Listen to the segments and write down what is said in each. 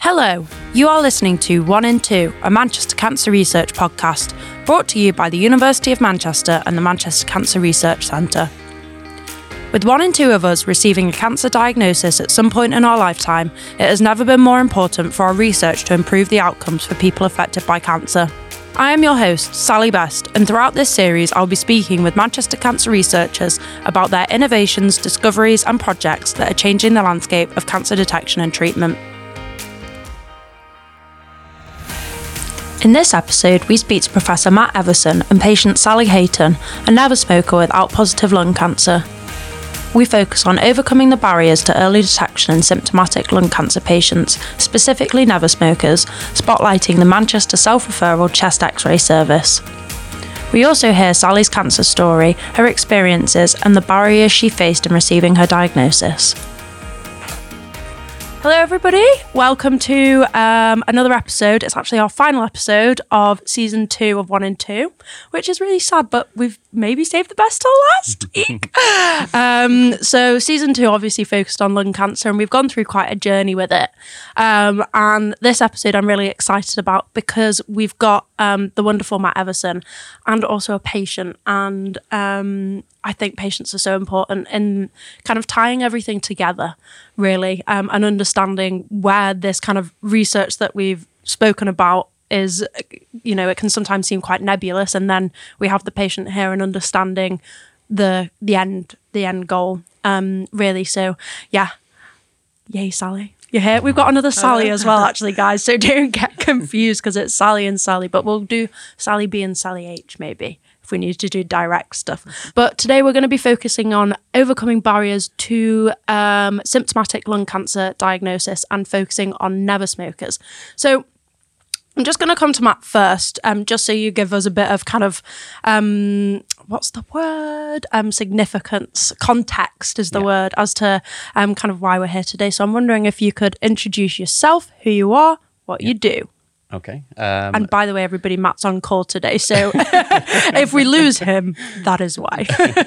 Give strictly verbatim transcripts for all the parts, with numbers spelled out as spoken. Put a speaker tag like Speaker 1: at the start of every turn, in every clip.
Speaker 1: Hello, you are listening to One in Two, a Manchester Cancer Research podcast, brought to you by the University of Manchester and the Manchester Cancer Research Centre. With one in two of us receiving a cancer diagnosis at some point in our lifetime, it has never been more important for our research to improve the outcomes for people affected by cancer. I am your host, Sally Best, and throughout this series I'll be speaking with Manchester cancer researchers about their innovations, discoveries and projects that are changing the landscape of cancer detection and treatment. In this episode, we speak to Professor Matt Everson and patient Sally Hayton, a never smoker with ALK-positive lung cancer. We focus on overcoming the barriers to early detection in symptomatic lung cancer patients, specifically never smokers, spotlighting the Manchester Self-Referral Chest X-ray Service. We also hear Sally's cancer story, her experiences, and the barriers she faced in receiving her diagnosis. Hello everybody, welcome to um, another episode. It's actually our final episode of season two of One in Two, which is really sad, but we've maybe saved the best till last. um, so season two obviously focused on lung cancer, and we've gone through quite a journey with it. Um, and this episode I'm really excited about because we've got um, the wonderful Matt Everson and also a patient, and um, I think patients are so important in kind of tying everything together, really, um, and understanding where this kind of research that we've spoken about is, you know, it can sometimes seem quite nebulous, and then we have the patient here and understanding the the end the end goal, um, really. So, yeah, yay, Sally. You're here. We've got another Sally as well, actually, guys, so don't get confused because it's Sally and Sally, but we'll do Sally B and Sally H maybe, if we need to do direct stuff. But today we're going to be focusing on overcoming barriers to um, symptomatic lung cancer diagnosis and focusing on never smokers. So I'm just going to come to Matt first, um, just so you give us a bit of kind of, um, what's the word? Um, significance, context is the yeah. word, as to um, kind of why we're here today. So I'm wondering if you could introduce yourself, who you are, what yeah. you do.
Speaker 2: Okay. Um,
Speaker 1: and by the way, everybody, Matt's on call today, so if we lose him, that is why.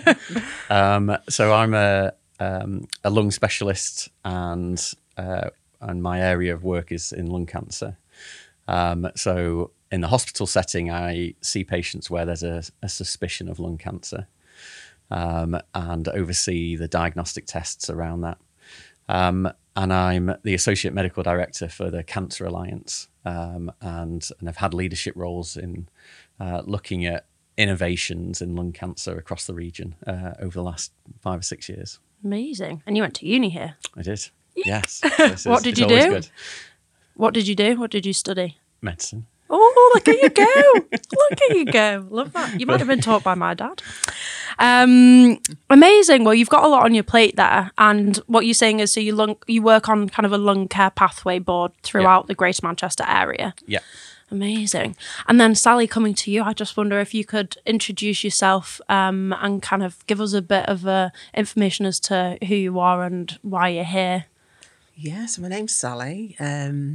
Speaker 2: um, so I'm a um, a lung specialist, and uh, and my area of work is in lung cancer. Um, so in the hospital setting, I see patients where there's a, a suspicion of lung cancer, um, and oversee the diagnostic tests around that. Um, and I'm the Associate Medical Director for the Cancer Alliance, um, and, and I've had leadership roles in uh, looking at innovations in lung cancer across the region uh, over the last five or six years.
Speaker 1: Amazing. And you went to uni here?
Speaker 2: I did, yes. This
Speaker 1: What
Speaker 2: is,
Speaker 1: did you do? Good. What did you do? What did you study?
Speaker 2: Medicine.
Speaker 1: Oh, look at you go. Look at you go. Love that. You might have been taught by my dad. Um, amazing. Well, you've got a lot on your plate there. And what you're saying is, so you lung, you work on kind of a lung care pathway board throughout yeah. the Greater Manchester area.
Speaker 2: Yeah.
Speaker 1: Amazing. And then Sally, coming to you, I just wonder if you could introduce yourself um, and kind of give us a bit of uh, information as to who you are and why you're here.
Speaker 3: Yeah, so my name's Sally. Um,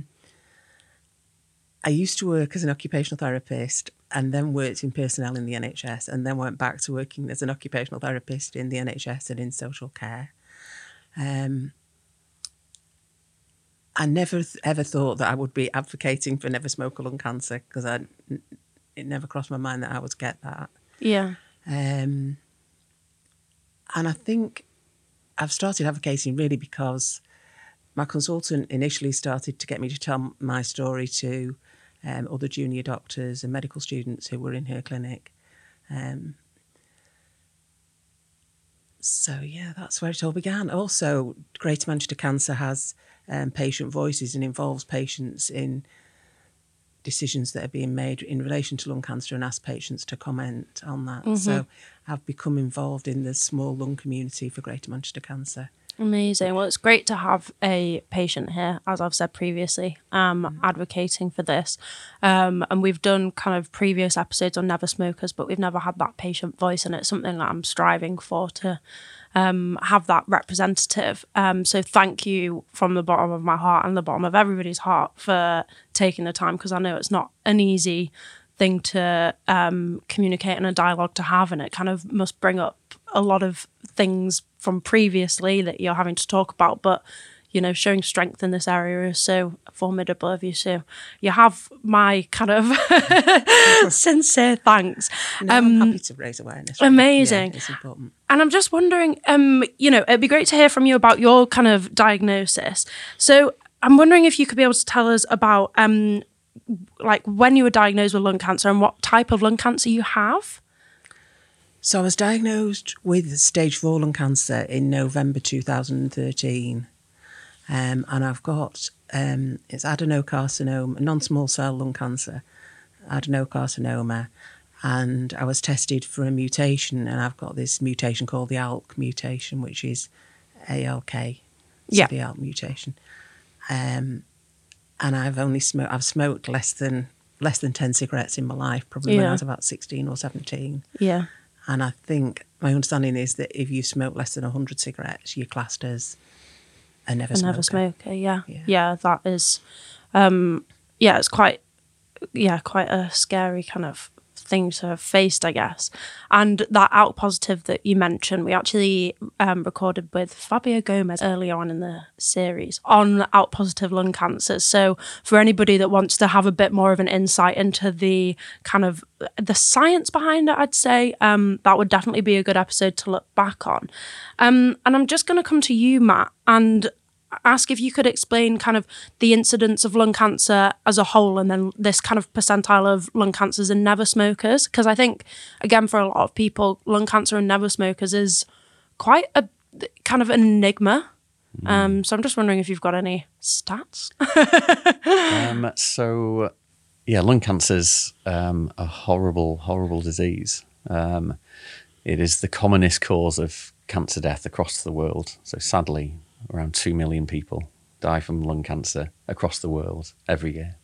Speaker 3: I used to work as an occupational therapist and then worked in personnel in the N H S, and then went back to working as an occupational therapist in the N H S and in social care. Um, I never th- ever thought that I would be advocating for never smoker lung cancer, because I it never crossed my mind that I would get that.
Speaker 1: Yeah.
Speaker 3: Um, and I think I've started advocating really because my consultant initially started to get me to tell my story to um, other junior doctors and medical students who were in her clinic. Um, so, yeah, that's where it all began. Also, Greater Manchester Cancer has um, patient voices and involves patients in decisions that are being made in relation to lung cancer and ask patients to comment on that. Mm-hmm. So I've become involved in the small lung community for Greater Manchester Cancer.
Speaker 1: Amazing. Well, it's great to have a patient here, as I've said previously, um, mm-hmm. advocating for this. Um, and we've done kind of previous episodes on never smokers, but we've never had that patient voice, and it's something that I'm striving for, to um, have that representative. Um, so thank you from the bottom of my heart and the bottom of everybody's heart for taking the time, because I know it's not an easy thing to um, communicate and a dialogue to have, and it kind of must bring up a lot of things from previously that you're having to talk about, but you know, showing strength in this area is so formidable of you. So you have my kind of sincere thanks.
Speaker 3: No,
Speaker 1: um,
Speaker 3: I'm happy to raise awareness.
Speaker 1: Amazing.
Speaker 3: Yeah, it's important.
Speaker 1: And I'm just wondering, um, you know, it'd be great to hear from you about your kind of diagnosis. So I'm wondering if you could be able to tell us about, um, like, when you were diagnosed with lung cancer and what type of lung cancer you have.
Speaker 3: So I was diagnosed with stage four lung cancer in November two thousand thirteen. Um, and I've got, um, it's adenocarcinoma, non-small cell lung cancer, adenocarcinoma. And I was tested for a mutation, and I've got this mutation called the A L K mutation, which is A L K. So
Speaker 1: Yeah.
Speaker 3: the A L K mutation. Um, and I've only smoked, I've smoked less than, less than ten cigarettes in my life, probably when
Speaker 1: Yeah.
Speaker 3: I was about sixteen or seventeen.
Speaker 1: Yeah.
Speaker 3: And I think my understanding is that if you smoke less than one hundred cigarettes, you're classed as a never
Speaker 1: A
Speaker 3: smoker.
Speaker 1: never smoker, yeah.
Speaker 3: Yeah.
Speaker 1: Yeah, that is, um, yeah, it's quite, yeah, quite a scary kind of thing to have faced, I guess. And that A L K positive that you mentioned, we actually um, recorded with Fabio Gomez earlier on in the series on A L K positive lung cancer. So for anybody that wants to have a bit more of an insight into the kind of the science behind it, I'd say um, that would definitely be a good episode to look back on. Um, and I'm just going to come to you, Matt, and ask if you could explain kind of the incidence of lung cancer as a whole, and then this kind of percentile of lung cancers in never smokers. Because I think, again, for a lot of people, lung cancer in never smokers is quite a kind of an enigma. Mm. Um, so I'm just wondering if you've got any stats.
Speaker 2: um, so, yeah, lung cancer's um, a horrible, horrible disease. Um, it is the commonest cause of cancer death across the world. So sadly, around two million people die from lung cancer across the world every year.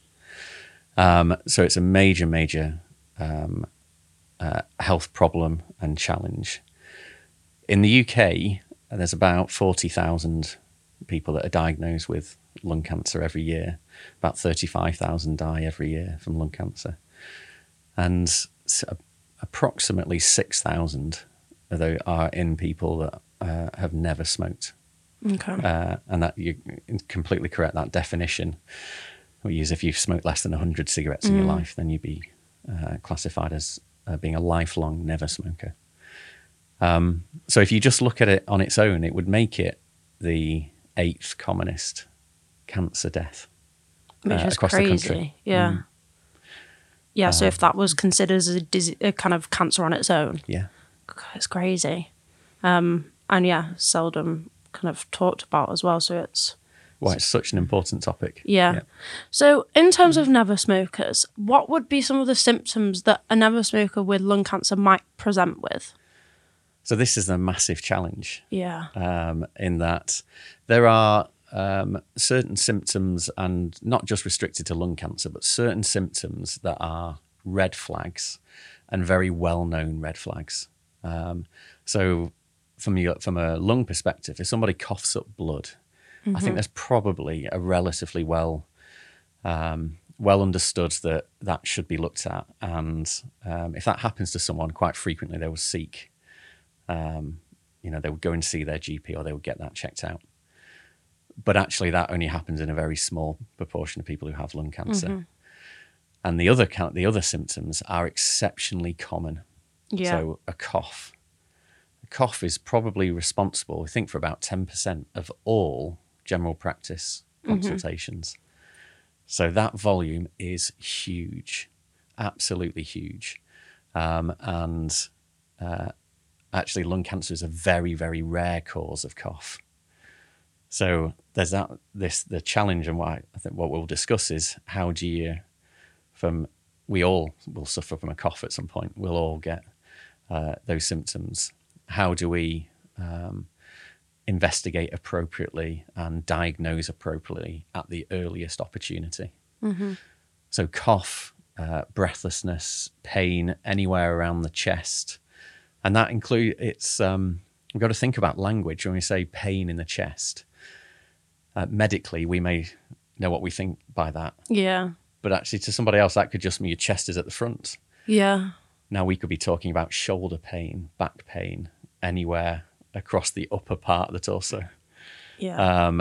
Speaker 2: Um, so it's a major, major um, uh, health problem and challenge. In the U K, there's about forty thousand people that are diagnosed with lung cancer every year. About thirty-five thousand die every year from lung cancer. And so approximately six thousand of those are in people that uh, have never smoked.
Speaker 1: Okay.
Speaker 2: Uh, and that you're completely correct. That definition we use, if you've smoked less than one hundred cigarettes in
Speaker 1: Mm.
Speaker 2: your life, then you'd be uh, classified as uh, being a lifelong never smoker. Um, so if you just look at it on its own, it would make it the eighth commonest cancer death
Speaker 1: Which
Speaker 2: uh,
Speaker 1: is
Speaker 2: across
Speaker 1: crazy.
Speaker 2: the country.
Speaker 1: Yeah.
Speaker 2: Mm.
Speaker 1: Yeah, so
Speaker 2: Um,
Speaker 1: if that was considered as a, dis- a kind of cancer on its own,
Speaker 2: Yeah.
Speaker 1: it's crazy. Um, and yeah, seldom kind of talked about as well. So it's,
Speaker 2: Why it's such an important topic.
Speaker 1: yeah.
Speaker 2: Yeah.
Speaker 1: So in terms of never smokers, what would be some of the symptoms that a never smoker with lung cancer might present with?
Speaker 2: So this is a massive challenge.
Speaker 1: Yeah.
Speaker 2: Um, in that there are um, certain symptoms, and not just restricted to lung cancer, but certain symptoms that are red flags and very well-known red flags. Um, so from, your, from a lung perspective, if somebody coughs up blood, mm-hmm. I think there's probably a relatively well um, well understood that that should be looked at. And um, if that happens to someone, quite frequently they will seek Um, you know, they would go and see their G P, or they would get that checked out. But actually that only happens in a very small proportion of people who have lung cancer. Mm-hmm. And the other the other symptoms are exceptionally common.
Speaker 1: Yeah.
Speaker 2: So a cough. A cough is probably responsible, I think, for about ten percent of all general practice consultations. Mm-hmm. So that volume is huge, absolutely huge. Um, and uh, actually lung cancer is a very, very rare cause of cough. So there's that, this, the challenge, and why I think what we'll discuss is how do you, from, we all will suffer from a cough at some point. We'll all get uh, those symptoms. How do we um, investigate appropriately and diagnose appropriately at the earliest opportunity? Mm-hmm. So cough, uh, breathlessness, pain anywhere around the chest. And that includes, it's, um, we've got to think about language when we say pain in the chest. Uh, medically, we may know what we think by that.
Speaker 1: Yeah.
Speaker 2: But actually, to somebody else, that could just mean your chest is at the front.
Speaker 1: Yeah.
Speaker 2: Now, we could be talking about shoulder pain, back pain, anywhere across the upper part of the torso.
Speaker 1: Yeah.
Speaker 2: Um,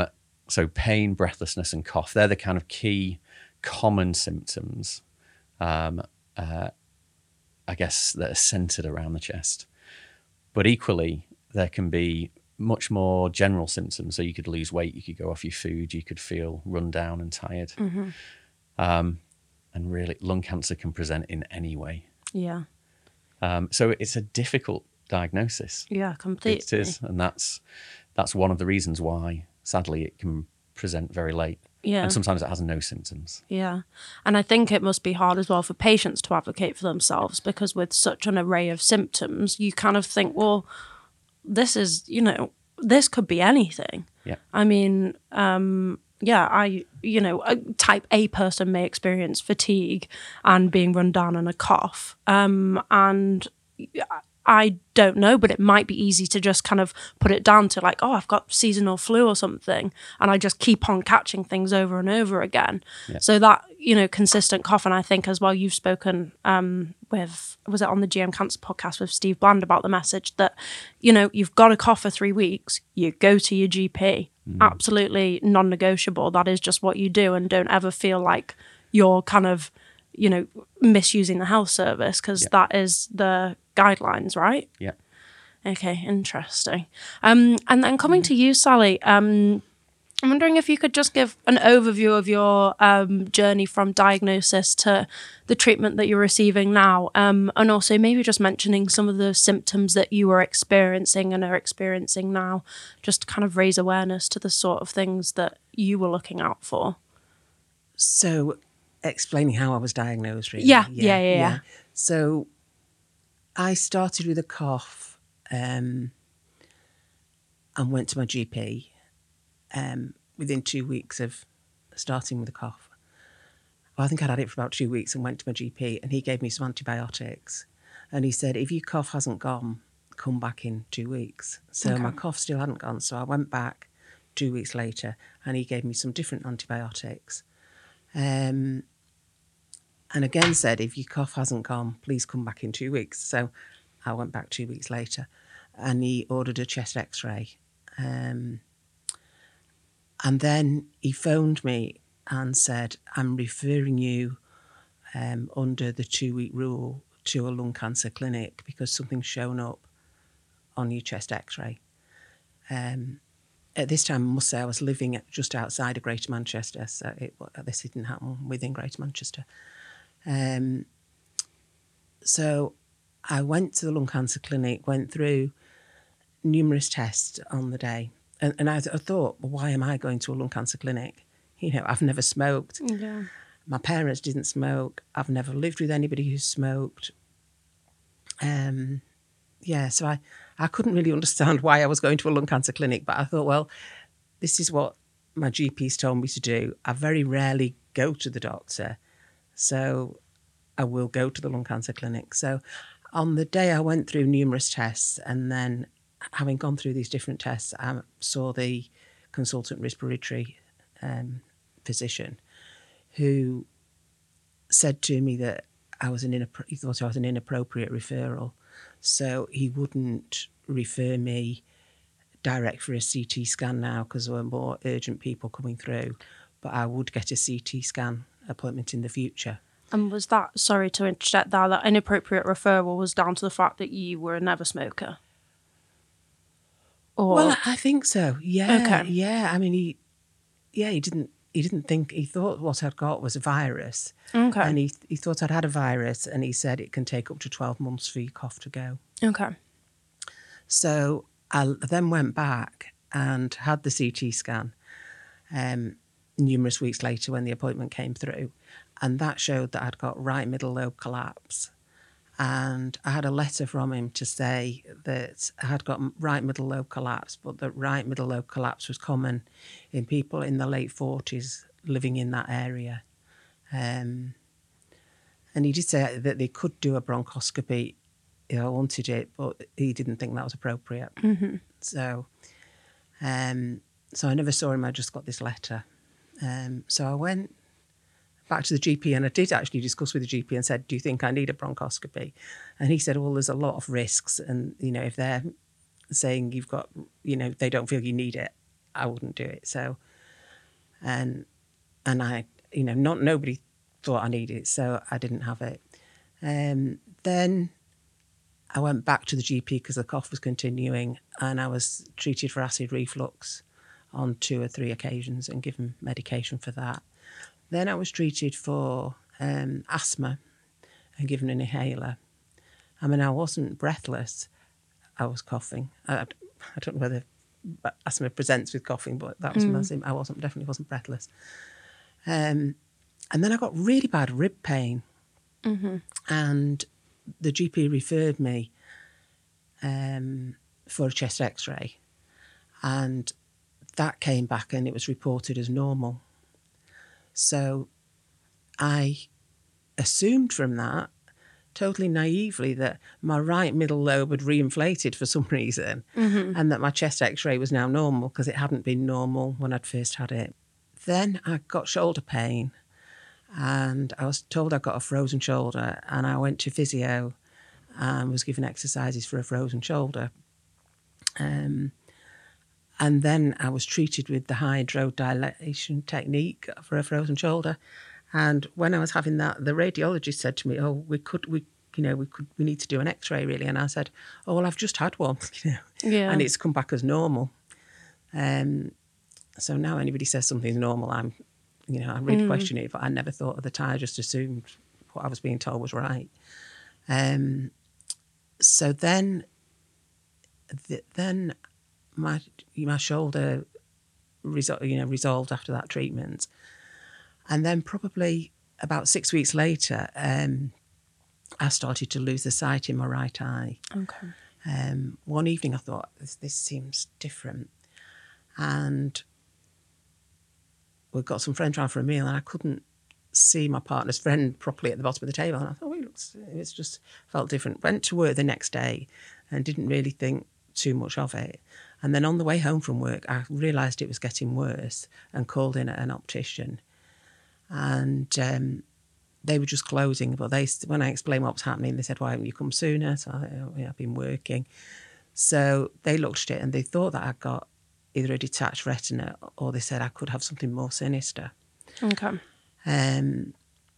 Speaker 2: so pain, breathlessness, and cough, they're the kind of key common symptoms, um, uh, I guess, that are centered around the chest. But equally, there can be much more general symptoms. So you could lose weight, you could go off your food, you could feel run down and tired.
Speaker 1: Mm-hmm.
Speaker 2: Um, and really, lung cancer can present in any way.
Speaker 1: Yeah.
Speaker 2: Um, so it's a difficult diagnosis.
Speaker 1: Yeah, completely.
Speaker 2: It is, and that's that's one of the reasons why, sadly, it can present very late.
Speaker 1: Yeah.
Speaker 2: And sometimes it has no symptoms.
Speaker 1: Yeah. And I think it must be hard as well for patients to advocate for themselves, because with such an array of symptoms, you kind of think, well, this is, you know, this could be anything.
Speaker 2: Yeah.
Speaker 1: I mean, um, yeah, I, you know, a type A person may experience fatigue and being run down and a cough. Um, and I don't know, but it might be easy to just kind of put it down to like, oh, I've got seasonal flu or something. And I just keep on catching things over and over again.
Speaker 2: Yeah.
Speaker 1: So that, you know, consistent cough. And I think as well, you've spoken um, with, was it on the G M Cancer podcast with Steve Bland about the message that, you know, you've got a cough for three weeks, you go to your G P. Mm. Absolutely non-negotiable. That is just what you do. And don't ever feel like you're kind of, you know, misusing the health service, because yeah. that is the guidelines, right?
Speaker 2: Yeah.
Speaker 1: Okay, interesting. Um, and then coming to you, Sally, um, I'm wondering if you could just give an overview of your um, journey from diagnosis to the treatment that you're receiving now, um, and also maybe just mentioning some of the symptoms that you were experiencing and are experiencing now, just to kind of raise awareness to the sort of things that you were looking out for.
Speaker 3: So, explaining how I was diagnosed, really.
Speaker 1: Yeah, yeah, yeah, yeah. yeah.
Speaker 3: So, I started with a cough um, and went to my G P um, within two weeks of starting with a cough. Well, I think I'd had it for about two weeks and went to my G P, and he gave me some antibiotics. And he said, if your cough hasn't gone, come back in two weeks. So okay. my cough still hadn't gone. So I went back two weeks later, and he gave me some different antibiotics. Um, and again said, if your cough hasn't gone, please come back in two weeks. So I went back two weeks later, and he ordered a chest x-ray. Um, and then he phoned me and said, I'm referring you um, under the two-week rule to a lung cancer clinic because something's shown up on your chest x-ray. Um, at this time, I must say, I was living just outside of Greater Manchester, so it, this didn't happen within Greater Manchester. Um, so I went to the lung cancer clinic, went through numerous tests on the day. And, and I, I thought, well, why am I going to a lung cancer clinic? You know, I've never smoked.
Speaker 1: Yeah.
Speaker 3: My parents didn't smoke. I've never lived with anybody who smoked. Um, yeah, so I, I couldn't really understand why I was going to a lung cancer clinic, but I thought, well, this is what my G P's told me to do. I very rarely go to the doctor. So I will go to the lung cancer clinic. So on the day I went through numerous tests, and then having gone through these different tests, I saw the consultant respiratory um, physician who said to me that I was an inappro- he thought I was an inappropriate referral. So he wouldn't refer me direct for a C T scan now because there were more urgent people coming through, but I would get a C T scan appointment in the future.
Speaker 1: And was that, sorry to interject there, that inappropriate referral was down to the fact that you were a never smoker? Or...
Speaker 3: Well, I think so. Yeah.
Speaker 1: Okay.
Speaker 3: Yeah. I mean, he, yeah, he didn't, he didn't think, he thought what I'd got was a virus.
Speaker 1: Okay.
Speaker 3: And he, he thought I'd had a virus, and he said it can take up to twelve months for your cough to go.
Speaker 1: Okay.
Speaker 3: So I then went back and had the C T scan um, numerous weeks later when the appointment came through. And that showed that I'd got right middle lobe collapse. And I had a letter from him to say that I had got right middle lobe collapse, but that right middle lobe collapse was common in people in the late forties living in that area. Um, and he did say that they could do a bronchoscopy if I wanted it, but he didn't think that was appropriate.
Speaker 1: Mm-hmm.
Speaker 3: So, um, so I never saw him. I just got this letter. Um, so I went back to the G P, and I did actually discuss with the G P and said, do you think I need a bronchoscopy? And he said, well, there's a lot of risks, and, you know, if they're saying you've got, you know, they don't feel you need it, I wouldn't do it. So and and I, you know, not nobody thought I needed it, so I didn't have it. Um, then I went back to the G P because the cough was continuing, and I was treated for acid reflux on two or three occasions and given medication for that. Then I was treated for um, asthma and given an inhaler. I mean, I wasn't breathless. I was coughing. I, I don't know whether asthma presents with coughing, but that was mm. my, I wasn't definitely wasn't breathless. Um, and then I got really bad rib pain, mm-hmm. and the G P referred me um, for a chest X-ray, and that came back and it was reported as normal. So I assumed from that, totally naively, that my right middle lobe had reinflated for some reason, mm-hmm. and that my chest X-ray was now normal because it hadn't been normal when I'd first had it. Then I got shoulder pain, and I was told I got a frozen shoulder, and I went to physio and was given exercises for a frozen shoulder. Um, and then I was treated with the hydrodilation technique for a frozen shoulder. And when I was having that, the radiologist said to me, "Oh, we could, we, you know, we could, we need to do an X-ray, really." And I said, "Oh, well, I've just had one, you know, yeah. and it's come back as normal." Um, so now anybody says something's normal, I'm, you know, I really mm. question it. But I never thought at the time. I just assumed what I was being told was right. Um, so then, the, then my my shoulder, resol- you know, resolved after that treatment. And then probably about six weeks later, um, I started to lose the sight in my right eye.
Speaker 1: Okay.
Speaker 3: Um, one evening I thought, this, this seems different. And we got some friends round for a meal, and I couldn't see my partner's friend properly at the bottom of the table. And I thought, oh, it looks, it's just felt different. Went to work the next day and didn't really think too much of it. And then on the way home from work, I realised it was getting worse and called in an optician. And um, they were just closing. But they, when I explained what was happening, they said, "Why haven't you come sooner?" So I, oh, yeah, I've been working. So they looked at it and they thought that I'd got either a detached retina, or they said I could have something more sinister.
Speaker 1: Okay.
Speaker 3: Um.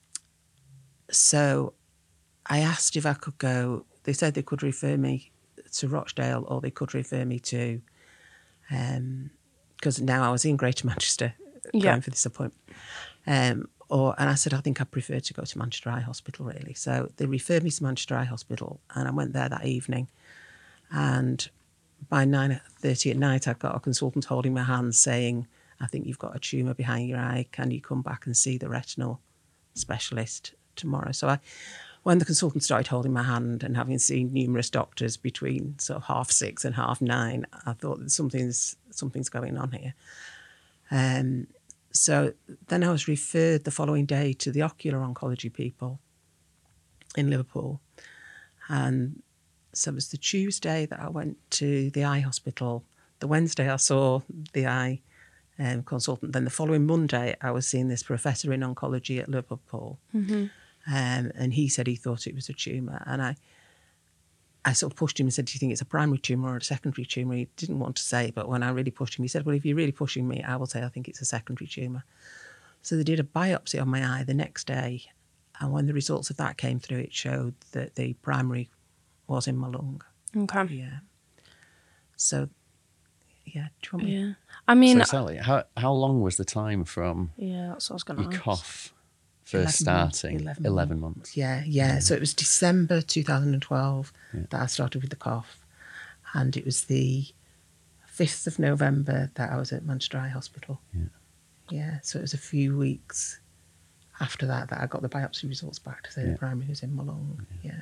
Speaker 3: So I asked if I could go. They said they could refer me to Rochdale, or they could refer me to, um, because now I was in Greater Manchester going
Speaker 1: yeah.
Speaker 3: for this appointment. Um, or and I said, I think I prefer to go to Manchester Eye Hospital, really. So they referred me to Manchester Eye Hospital, and I went there that evening. And by nine thirty at night, I got a consultant holding my hand saying, "I think you've got a tumour behind your eye. Can you come back and see the retinal specialist tomorrow?" So I, when the consultant started holding my hand, and having seen numerous doctors between sort of half six and half nine, I thought that something's something's going on here. Um. So then I was referred the following day to the ocular oncology people in Liverpool. And so it was the Tuesday that I went to the eye hospital. The Wednesday I saw the eye um, consultant. Then the following Monday I was seeing this professor in oncology at Liverpool. Mm-hmm. Um, and he said he thought it was a tumour. And I I sort of pushed him and said, "Do you think it's a primary tumour or a secondary tumour?" He didn't want to say, but when I really pushed him, he said, "Well, if you're really pushing me, I will say I think it's a secondary tumour." So they did a biopsy on my eye the next day, and when the results of that came through, it showed that the primary was in my lung.
Speaker 1: Okay.
Speaker 3: Yeah. So, yeah, do you want me?
Speaker 1: Yeah. I mean...
Speaker 2: So, Sally, how, how long was the time from
Speaker 1: yeah, that's what I was going to
Speaker 2: your
Speaker 1: ask.
Speaker 2: cough first starting?
Speaker 3: eleven,
Speaker 2: eleven months.
Speaker 3: Yeah, yeah. So it was December two thousand twelve yeah. that I started with the cough. And it was the fifth of November that I was at Manchester Eye Hospital.
Speaker 2: Yeah.
Speaker 3: Yeah, so it was a few weeks after that that I got the biopsy results back to say yeah. the primary was in my lung. Yeah.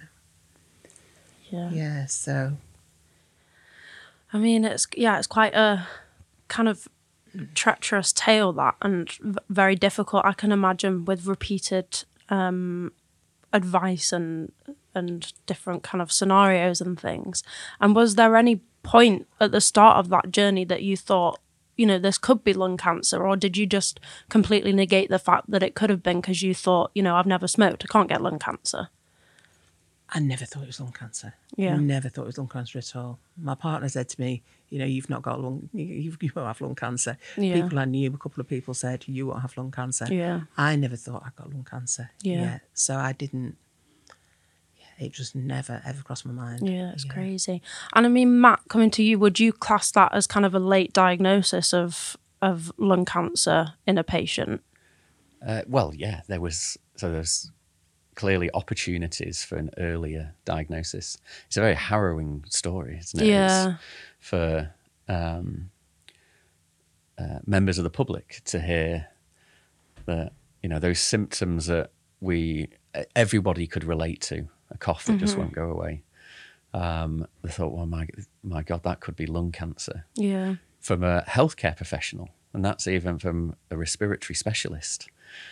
Speaker 1: Yeah.
Speaker 3: Yeah, so...
Speaker 1: I mean, it's yeah, it's quite a kind of treacherous tale, that, and v- very difficult. I can imagine with repeated um, advice and and different kind of scenarios and things. And was there any point at the start of that journey that you thought, you know, this could be lung cancer, or did you just completely negate the fact that it could have been because you thought, you know, I've never smoked, I can't get lung cancer?
Speaker 3: I never thought it was lung cancer.
Speaker 1: Yeah.
Speaker 3: Never thought it was lung cancer at all. My partner said to me, you know, you've not got lung, you, you won't have lung cancer.
Speaker 1: Yeah.
Speaker 3: People I knew, a couple of people said, you won't have lung cancer.
Speaker 1: Yeah.
Speaker 3: I never thought I got lung cancer.
Speaker 1: Yeah.
Speaker 3: So I didn't, yeah, it just never, ever crossed my mind.
Speaker 1: Yeah, it's crazy. And I mean, Matt, coming to you, would you class that as kind of a late diagnosis of of lung cancer in a patient?
Speaker 2: Uh, well, yeah, there was, so there's clearly opportunities for an earlier diagnosis. It's a very harrowing story, isn't it?
Speaker 1: Yeah.
Speaker 2: It's for um, uh, members of the public to hear that, you know, those symptoms that we, everybody could relate to, a cough that mm-hmm. just won't go away. Um, they thought, well, my, my God, that could be lung cancer.
Speaker 1: Yeah.
Speaker 2: From a healthcare professional, and that's even from a respiratory specialist.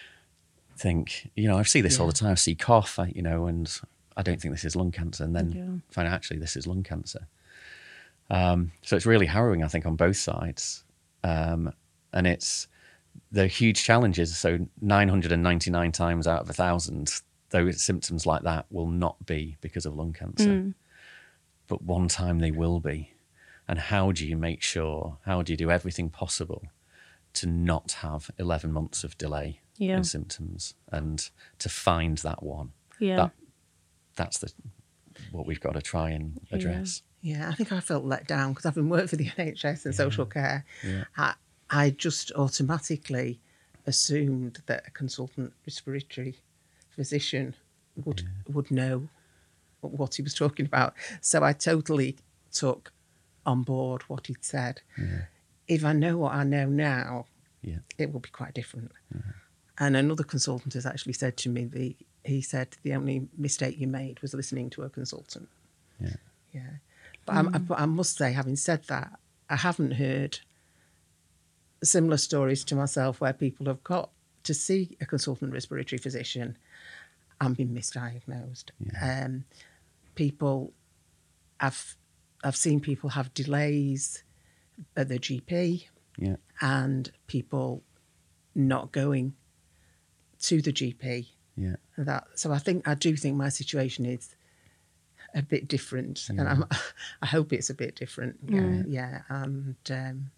Speaker 2: Think, you know, I see this yeah. all the time. I see cough, I, you know, and I don't think this is lung cancer, and then yeah. find out actually this is lung cancer. Um, so it's really harrowing, I think, on both sides. Um, and it's the huge challenges. So nine hundred ninety-nine times out of a thousand, those symptoms like that will not be because of lung cancer. Mm. But one time they will be. And how do you make sure, how do you do everything possible to not have eleven months of delay yeah. in symptoms and to find that one?
Speaker 1: Yeah.
Speaker 2: That, that's the what we've got to try and address.
Speaker 3: Yeah, yeah I think I felt let down because I've been working for the N H S and yeah. social care.
Speaker 2: Yeah.
Speaker 3: I, I just automatically assumed that a consultant respiratory physician would yeah. would know what he was talking about. So I totally took on board what he'd said.
Speaker 2: Yeah.
Speaker 3: If I know what I know now,
Speaker 2: yeah.
Speaker 3: it will be quite different.
Speaker 2: Yeah.
Speaker 3: And another consultant has actually said to me, the, he said, the only mistake you made was listening to a consultant.
Speaker 2: Yeah.
Speaker 3: Yeah. But, mm. I, but I must say, having said that, I haven't heard similar stories to myself where people have got to see a consultant respiratory physician and been misdiagnosed.
Speaker 2: Yeah.
Speaker 3: Um, people, I've, I've seen people have delays at the G P
Speaker 2: yeah.
Speaker 3: and people not going to the G P.
Speaker 2: Yeah.
Speaker 3: That, so I think, I do think my situation is a bit different
Speaker 2: yeah.
Speaker 3: and I'm, I hope it's a bit different.
Speaker 1: Mm.
Speaker 3: Yeah. yeah. And um,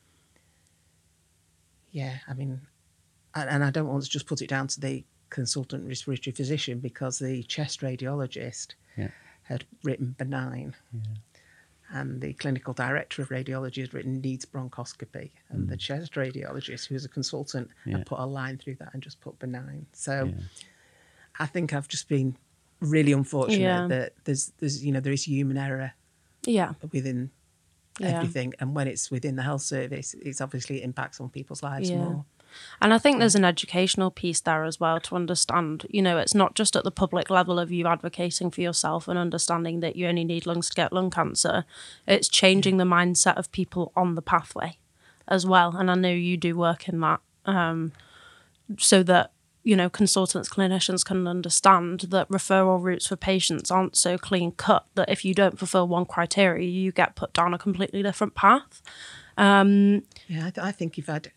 Speaker 3: yeah, I mean, and, and I don't want to just put it down to the consultant respiratory physician because the chest radiologist
Speaker 2: yeah.
Speaker 3: had written benign.
Speaker 2: Yeah.
Speaker 3: And the clinical director of radiology has written needs bronchoscopy. And mm. the chest radiologist, who was a consultant,
Speaker 2: yeah.
Speaker 3: had put a line through that and just put benign. So
Speaker 2: yeah.
Speaker 3: I think I've just been really unfortunate
Speaker 1: yeah.
Speaker 3: that there's, there's, you know, there is human error
Speaker 1: yeah.
Speaker 3: within
Speaker 1: yeah.
Speaker 3: everything. And when it's within the health service, it's obviously it impacts on people's lives
Speaker 1: yeah.
Speaker 3: more.
Speaker 1: And I think there's an educational piece there as well to understand, you know, it's not just at the public level of you advocating for yourself and understanding that you only need lungs to get lung cancer. It's changing the mindset of people on the pathway as well. And I know you do work in that um, so that, you know, consultants, clinicians can understand that referral routes for patients aren't so clean cut that if you don't fulfill one criteria, you get put down a completely different path. Um,
Speaker 3: yeah, I, th- I think if I'd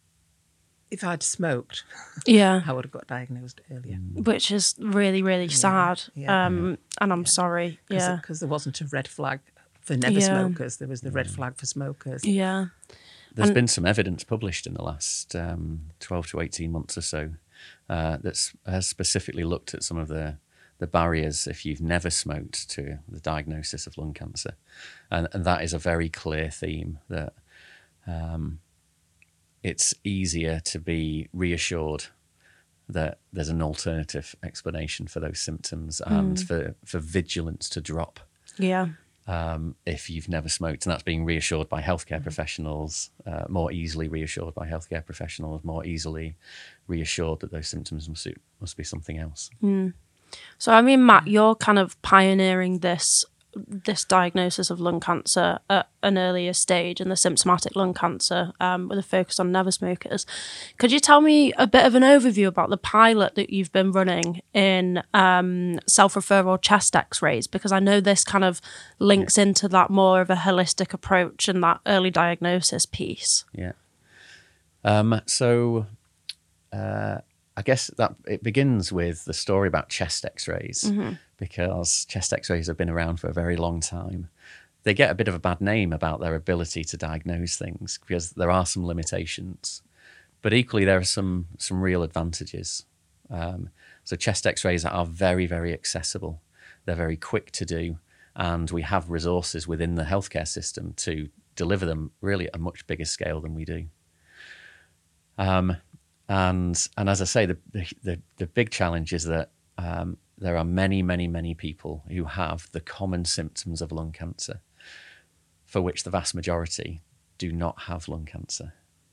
Speaker 3: If I'd smoked,
Speaker 1: yeah,
Speaker 3: I would have got diagnosed earlier.
Speaker 1: Which is really, really
Speaker 3: yeah,
Speaker 1: sad.
Speaker 3: Yeah,
Speaker 1: um,
Speaker 3: yeah.
Speaker 1: And I'm
Speaker 3: yeah.
Speaker 1: sorry.
Speaker 3: Cause,
Speaker 1: yeah.
Speaker 3: Because there wasn't a red flag for never
Speaker 1: yeah.
Speaker 3: smokers. There was the red flag for smokers.
Speaker 1: Yeah.
Speaker 2: There's
Speaker 1: and,
Speaker 2: been some evidence published in the last um, twelve to eighteen months or so uh, that has specifically looked at some of the, the barriers if you've never smoked to the diagnosis of lung cancer. And, and that is a very clear theme that... Um, it's easier to be reassured that there's an alternative explanation for those symptoms and
Speaker 1: mm.
Speaker 2: for, for vigilance to drop.
Speaker 1: Yeah.
Speaker 2: Um, if you've never smoked, and that's being reassured by healthcare mm. professionals, uh, more easily reassured by healthcare professionals, more easily reassured that those symptoms must, must be something else.
Speaker 1: Mm. So, I mean, Matt, you're kind of pioneering this this diagnosis of lung cancer at an earlier stage and the symptomatic lung cancer um, with a focus on never smokers. Could you tell me a bit of an overview about the pilot that you've been running in um, self-referral chest x-rays? Because I know this kind of links yeah. into that more of a holistic approach and that early diagnosis piece.
Speaker 2: Yeah. Um, so uh, I guess that it begins with the story about chest x-rays, mm-hmm. because chest x-rays have been around for a very long time. They get a bit of a bad name about their ability to diagnose things because there are some limitations, but equally there are some some real advantages. Um, so chest x-rays are very, very accessible. They're very quick to do, and we have resources within the healthcare system to deliver them really at a much bigger scale than we do. Um, and and as I say, the the, the big challenge is that um, there are many, many, many people who have the common symptoms of lung cancer, for which the vast majority do not have lung cancer.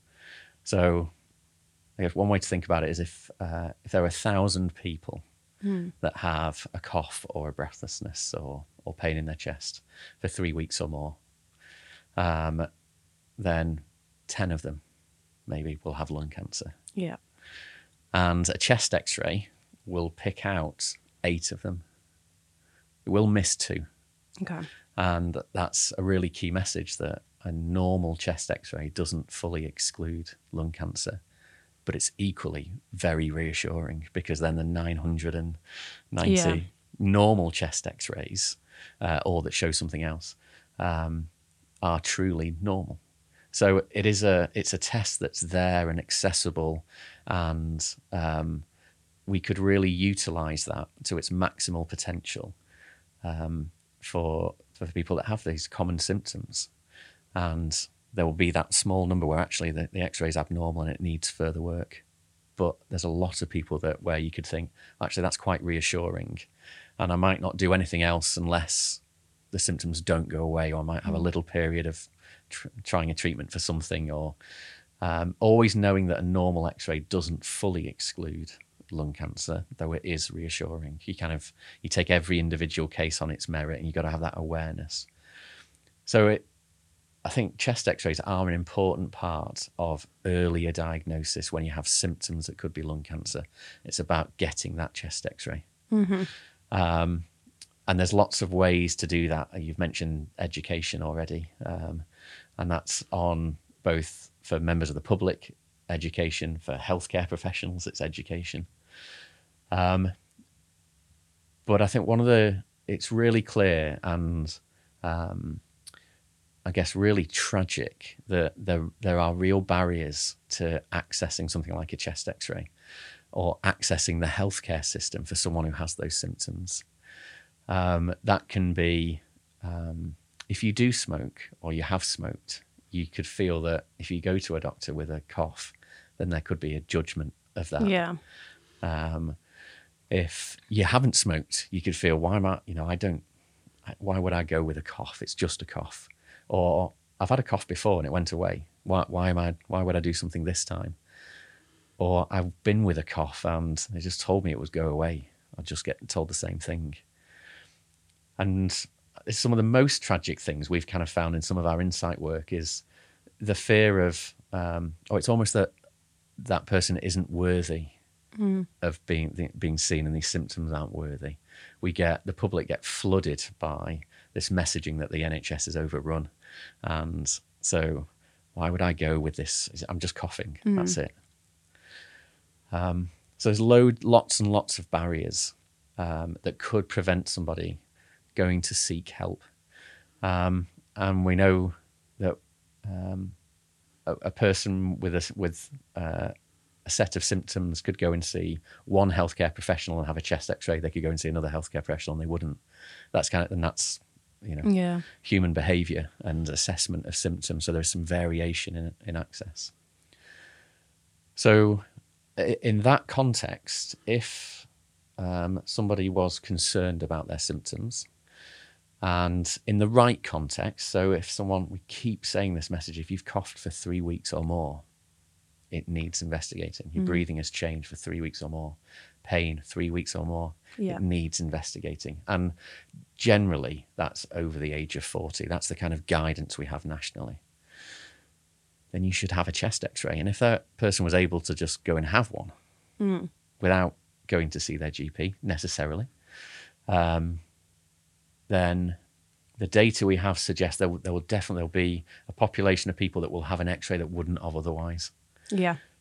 Speaker 2: So I guess one way to think about it is if uh, if there are a thousand people mm. that have a cough or a breathlessness or, or pain in their chest for three weeks or more, um, then ten of them maybe will have lung cancer.
Speaker 1: Yeah.
Speaker 2: And a chest x-ray will pick out eight of them. It will miss two.
Speaker 1: Okay.
Speaker 2: And that's a really key message, that a normal chest x-ray doesn't fully exclude lung cancer, but it's equally very reassuring, because then the nine hundred ninety
Speaker 1: yeah.
Speaker 2: normal chest x-rays, uh, or that show something else, um, are truly normal. So it is a it's a test that's there and accessible, and um, we could really utilize that to its maximal potential um, for for people that have these common symptoms. And there will be that small number where actually the, the x-ray is abnormal and it needs further work. But there's a lot of people that where you could think, actually, that's quite reassuring, and I might not do anything else unless the symptoms don't go away, or I might have a little period of tr- trying a treatment for something, or um, always knowing that a normal x-ray doesn't fully exclude lung cancer, though it is reassuring. You kind of, you take every individual case on its merit, and you've got to have that awareness. So it, I think chest x-rays are an important part of earlier diagnosis when you have symptoms that could be lung cancer. It's about getting that chest x-ray.
Speaker 1: Mm-hmm.
Speaker 2: Um, and there's lots of ways to do that. You've mentioned education already, um, and that's on both for members of the public, education, for healthcare professionals, it's education. Um, but I think one of the, it's really clear and um, I guess really tragic that there there are real barriers to accessing something like a chest x-ray, or accessing the healthcare system for someone who has those symptoms. Um, that can be, um, if you do smoke or you have smoked, you could feel that if you go to a doctor with a cough, then there could be a judgment of that.
Speaker 1: Yeah.
Speaker 2: Um, if you haven't smoked, you could feel, why am I, you know, I don't, why would I go with a cough? It's just a cough. Or I've had a cough before and it went away. Why, why am I, why would I do something this time? Or I've been with a cough and they just told me it would go away. I just get told the same thing. And it's some of the most tragic things we've kind of found in some of our insight work is the fear of, um, oh, it's almost that that person isn't worthy mm. of being being seen, and these symptoms aren't worthy. We get, the public get flooded by this messaging that the N H S is overrun. And so why would I go with this? I'm just coughing. Mm. That's it. Um, so there's load, lots and lots of barriers um, that could prevent somebody going to seek help. Um, and we know that um, a, a person with a, with uh, a set of symptoms could go and see one healthcare professional and have a chest x-ray. They could go and see another healthcare professional and they wouldn't. That's kind of, and that's, you know,
Speaker 1: yeah.
Speaker 2: human behavior and assessment of symptoms. So there's some variation in, in access. So in that context, if um, somebody was concerned about their symptoms, and in the right context, so if someone, we keep saying this message, if you've coughed for three weeks or more, it needs investigating. Your mm. breathing has changed for three weeks or more. Pain, three weeks or more, yeah. it needs investigating. And generally, that's over the age of forty. That's the kind of guidance we have nationally. Then you should have a chest x-ray. And if that person was able to just go and have one mm. without going to see their G P necessarily, um, then the data we have suggests there, there will definitely be a population of people that will have an x-ray that wouldn't have otherwise.
Speaker 1: Yeah.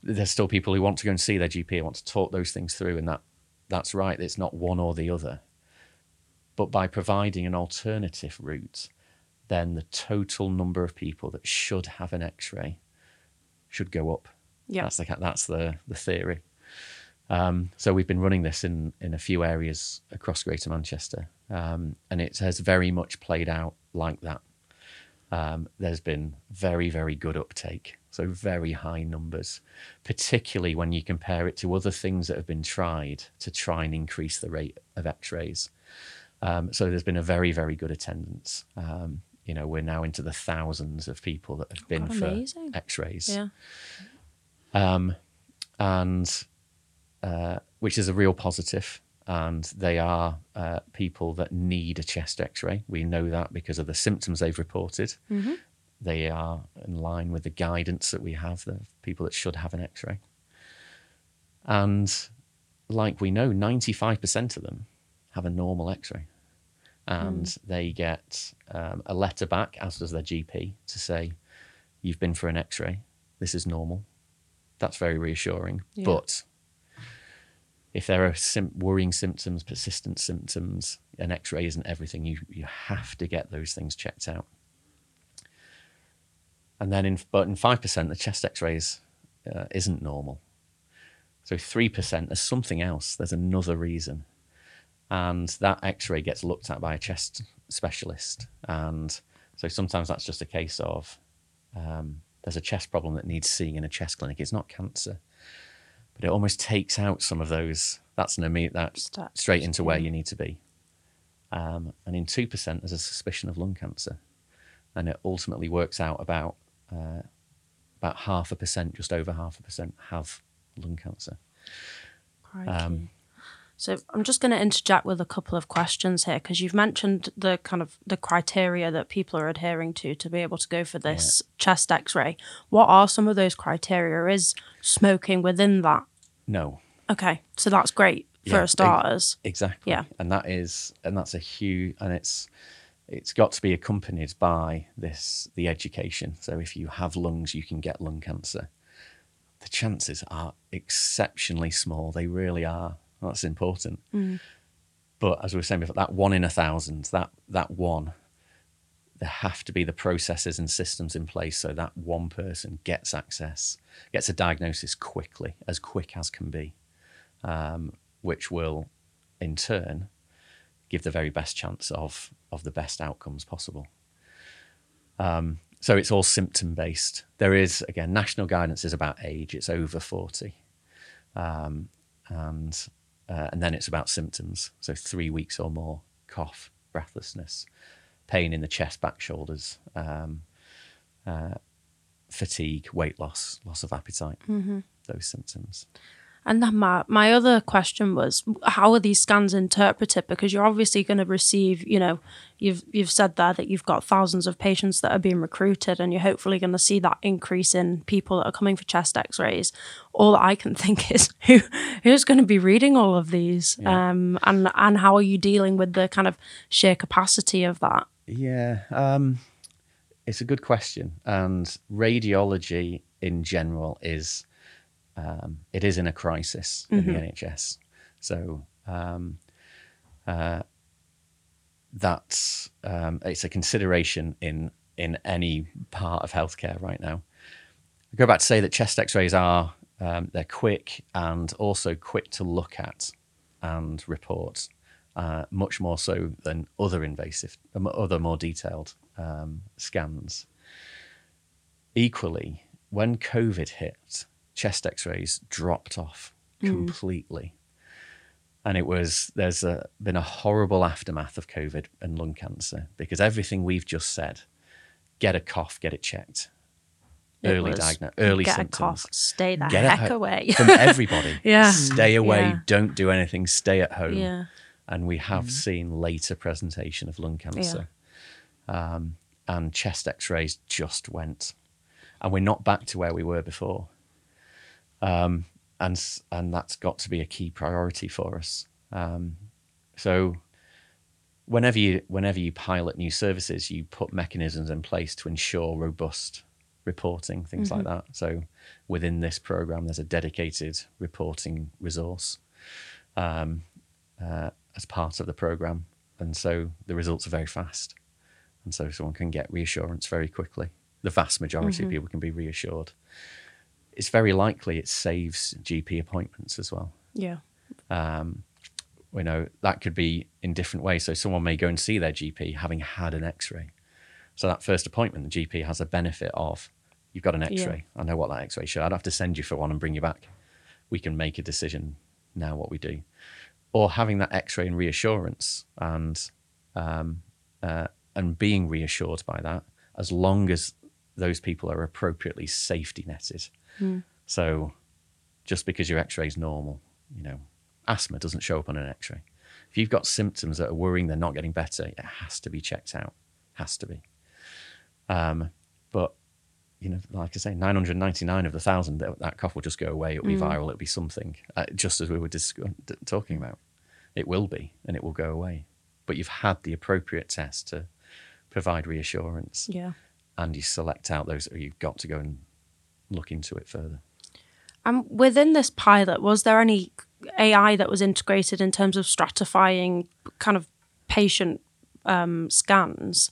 Speaker 2: there's still people who want to go and see their G P, want to talk those things through, and that that's right. It's not one or the other. But by providing an alternative route, then the total number of people that should have an X-ray should go up.
Speaker 1: Yeah.
Speaker 2: That's the that's the the theory. Um, so we've been running this in in a few areas across Greater Manchester, um, and it has very much played out like that. Um, there's been very, very good uptake, so very high numbers, particularly when you compare it to other things that have been tried to try and increase the rate of X-rays. Um, so there's been a very, very good attendance. Um, you know, we're now into the thousands of people that have been
Speaker 1: God,
Speaker 2: for
Speaker 1: amazing.
Speaker 2: X-rays,
Speaker 1: Yeah.
Speaker 2: um, and uh, which is a real positive. And they are uh, people that need a chest X-ray. We know that because of the symptoms they've reported.
Speaker 1: Mm-hmm.
Speaker 2: They are in line with the guidance that we have, the people that should have an X-ray. And like we know, ninety-five percent of them have a normal X-ray. And mm. they get um, a letter back, as does their G P, to say, you've been for an X-ray. This is normal. That's very reassuring.
Speaker 1: Yeah.
Speaker 2: But if there are sim- worrying symptoms, persistent symptoms, an X-ray isn't everything. You you have to get those things checked out. And then, in but in five percent, the chest X-rays uh, isn't normal. So three percent, there's something else. There's another reason. And that X-ray gets looked at by a chest specialist. And so sometimes that's just a case of um, there's a chest problem that needs seeing in a chest clinic. It's not cancer. But it almost takes out some of those. That's an immediate, that's
Speaker 1: Stats,
Speaker 2: straight into where
Speaker 1: yeah.
Speaker 2: you need to be. Um, and in two percent, there's a suspicion of lung cancer. And it ultimately works out about uh, about half a percent, just over half a percent, have lung cancer.
Speaker 1: Crikey.
Speaker 2: Um,
Speaker 1: So I'm just going to interject with a couple of questions here, because you've mentioned the kind of the criteria that people are adhering to to be able to go for this yeah. chest X-ray. What are some of those criteria? Is smoking within that?
Speaker 2: No.
Speaker 1: Okay, so that's great for
Speaker 2: yeah,
Speaker 1: starters.
Speaker 2: E- exactly.
Speaker 1: Yeah.
Speaker 2: And that is, and that's a huge, and it's, it's got to be accompanied by this, the education. So if you have lungs, you can get lung cancer. The chances are exceptionally small. They really are. That's important. Mm. But as we were saying before, that one in a thousand, that that one, there have to be the processes and systems in place so that one person gets access, gets a diagnosis quickly, as quick as can be, um, which will, in turn, give the very best chance of of the best outcomes possible. Um, so it's all symptom-based. There is, again, national guidance is about age. It's over forty. Um, and... Uh, and then it's about symptoms. So three weeks or more, cough, breathlessness, pain in the chest, back, shoulders, um, uh, fatigue, weight loss, loss of appetite, mm-hmm. those symptoms.
Speaker 1: And then my, my other question was, how are these scans interpreted? Because you're obviously going to receive, you know, you've you've said there that you've got thousands of patients that are being recruited, and you're hopefully going to see that increase in people that are coming for chest X-rays. All that I can think is, who who's going to be reading all of these? Yeah. Um, and, and how are you dealing with the kind of sheer capacity of that?
Speaker 2: Yeah, um, it's a good question. And radiology in general is... Um, it is in a crisis in mm-hmm. the N H S. So um, uh, that's um, it's a consideration in in any part of healthcare right now. I go back to say that chest X-rays are um, they're quick and also quick to look at and report, uh, much more so than other invasive, other more detailed um, scans. Equally, when COVID hit, chest X-rays dropped off completely. Mm. And it was, there's a, been a horrible aftermath of COVID and lung cancer, because everything we've just said, get a cough, get it checked. It early diagnosis, early
Speaker 1: get
Speaker 2: symptoms.
Speaker 1: Get a cough, stay the
Speaker 2: get
Speaker 1: heck
Speaker 2: ho-
Speaker 1: away.
Speaker 2: From everybody.
Speaker 1: yeah.
Speaker 2: Stay away,
Speaker 1: yeah.
Speaker 2: don't do anything, stay at home.
Speaker 1: Yeah.
Speaker 2: And we have mm. seen later presentation of lung cancer. Yeah. Um, and chest X-rays just went. And we're not back to where we were before. Um, and and that's got to be a key priority for us. Um, so whenever you whenever you pilot new services, you put mechanisms in place to ensure robust reporting, things like that. So within this program, there's a dedicated reporting resource um, uh, as part of the program. And so the results are very fast. And so someone can get reassurance very quickly. The vast majority mm-hmm. of people can be reassured. It's very likely it saves G P appointments as well.
Speaker 1: Yeah.
Speaker 2: Um, you know, that could be in different ways. So someone may go and see their G P having had an X-ray. So that first appointment, the G P has a benefit of, you've got an X-ray. Yeah. I know what that X-ray shows. I'd have to send you for one and bring you back. We can make a decision now what we do. Or having that X-ray and reassurance and um, uh, and being reassured by that, as long as those people are appropriately safety netted. Mm. So just because your X-ray is normal, you know, asthma doesn't show up on an X-ray. If you've got symptoms that are worrying they're not getting better, it has to be checked out. Has to be. Um, but, you know, like I say, nine hundred ninety-nine of the thousand, that, that cough will just go away. It'll be mm. viral. It'll be something, uh, just as we were dis- talking about. It will be, and it will go away. But you've had the appropriate test to provide reassurance.
Speaker 1: Yeah.
Speaker 2: And you select out those, or you've got to go and look into it further.
Speaker 1: And um, within this pilot, was there any A I that was integrated in terms of stratifying kind of patient um, scans?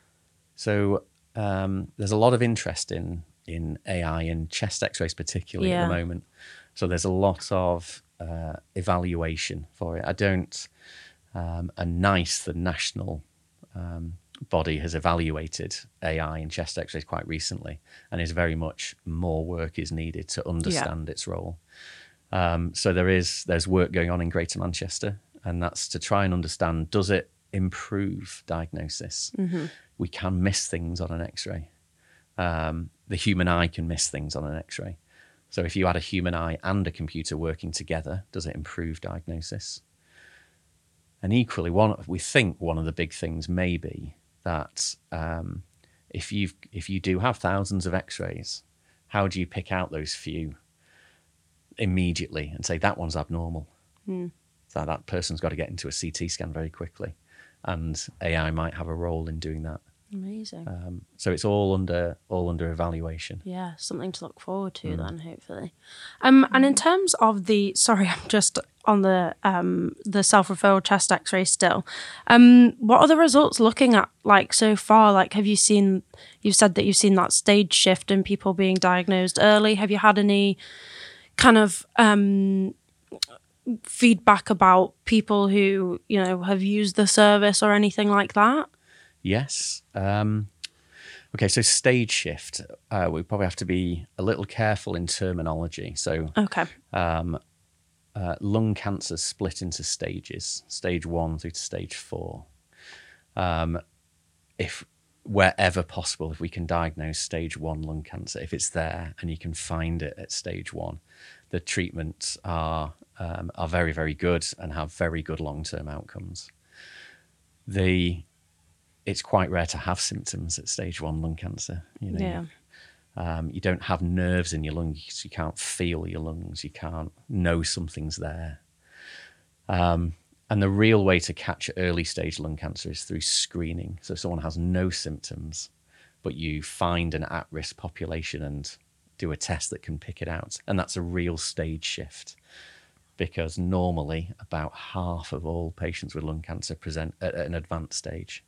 Speaker 2: So um, there's a lot of interest in in A I in chest X-rays particularly yeah. at the moment. So there's a lot of uh, evaluation for it. I don't, um, and NICE, the national um, body, has evaluated A I in chest X-rays quite recently, and is very much more work is needed to understand yeah. its role. Um, so there is there's work going on in Greater Manchester, and that's to try and understand, does it improve diagnosis? Mm-hmm. We can miss things on an X-ray. Um, the human eye can miss things on an X-ray. So if you had a human eye and a computer working together, does it improve diagnosis? And equally, one we think one of the big things may be that um, if you if you do have thousands of X-rays, how do you pick out those few immediately and say that one's abnormal? Mm. So that person's got to get into a C T scan very quickly, and A I might have a role in doing that.
Speaker 1: Amazing.
Speaker 2: Um, so it's all under all under evaluation.
Speaker 1: Yeah, something to look forward to mm. then, hopefully. Um, and in terms of the, sorry, I'm just on the um, the self-referral chest X-ray still. Um, what are the results looking at like so far? Like, have you seen? You've said that you've seen that stage shift in people being diagnosed early. Have you had any kind of um, feedback about people who you know have used the service or anything like that?
Speaker 2: Yes. Um, okay, so stage shift, uh, we probably have to be a little careful in terminology. So
Speaker 1: okay.
Speaker 2: um, uh, lung cancer split into stages, stage one through to stage four. Um, if wherever possible, if we can diagnose stage one lung cancer, if it's there and you can find it at stage one, the treatments are um, are very, very good and have very good long-term outcomes. The It's quite rare to have symptoms at stage one lung cancer. You know,
Speaker 1: yeah.
Speaker 2: um, you don't have nerves in your lungs. You can't feel your lungs. You can't know something's there. Um, and the real way to catch early stage lung cancer is through screening. So if someone has no symptoms, but you find an at-risk population and do a test that can pick it out. And that's a real stage shift, because normally about half of all patients with lung cancer present at an advanced stage.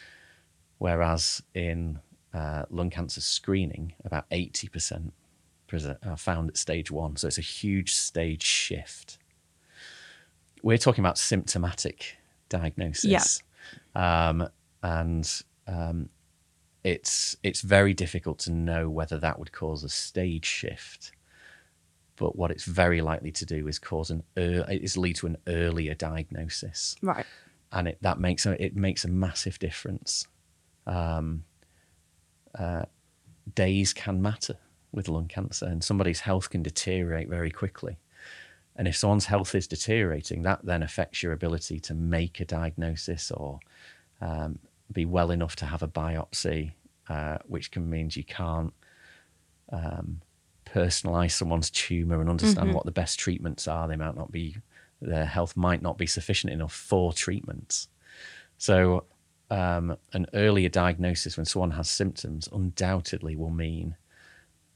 Speaker 2: Whereas in uh, lung cancer screening, about eighty percent are found at stage one. So it's a huge stage shift. We're talking about symptomatic diagnosis.
Speaker 1: Yeah.
Speaker 2: Um, and um, it's it's very difficult to know whether that would cause a stage shift. But what it's very likely to do is cause an er- is lead to an earlier diagnosis.
Speaker 1: Right.
Speaker 2: And it that makes a, it makes a massive difference. Um, uh, days can matter with lung cancer, and somebody's health can deteriorate very quickly. And if someone's health is deteriorating, that then affects your ability to make a diagnosis or um, be well enough to have a biopsy, uh, which can mean you can't um, personalize someone's tumor and understand mm-hmm. what the best treatments are. They might not be, their health might not be sufficient enough for treatments. So Um, an earlier diagnosis when someone has symptoms undoubtedly will mean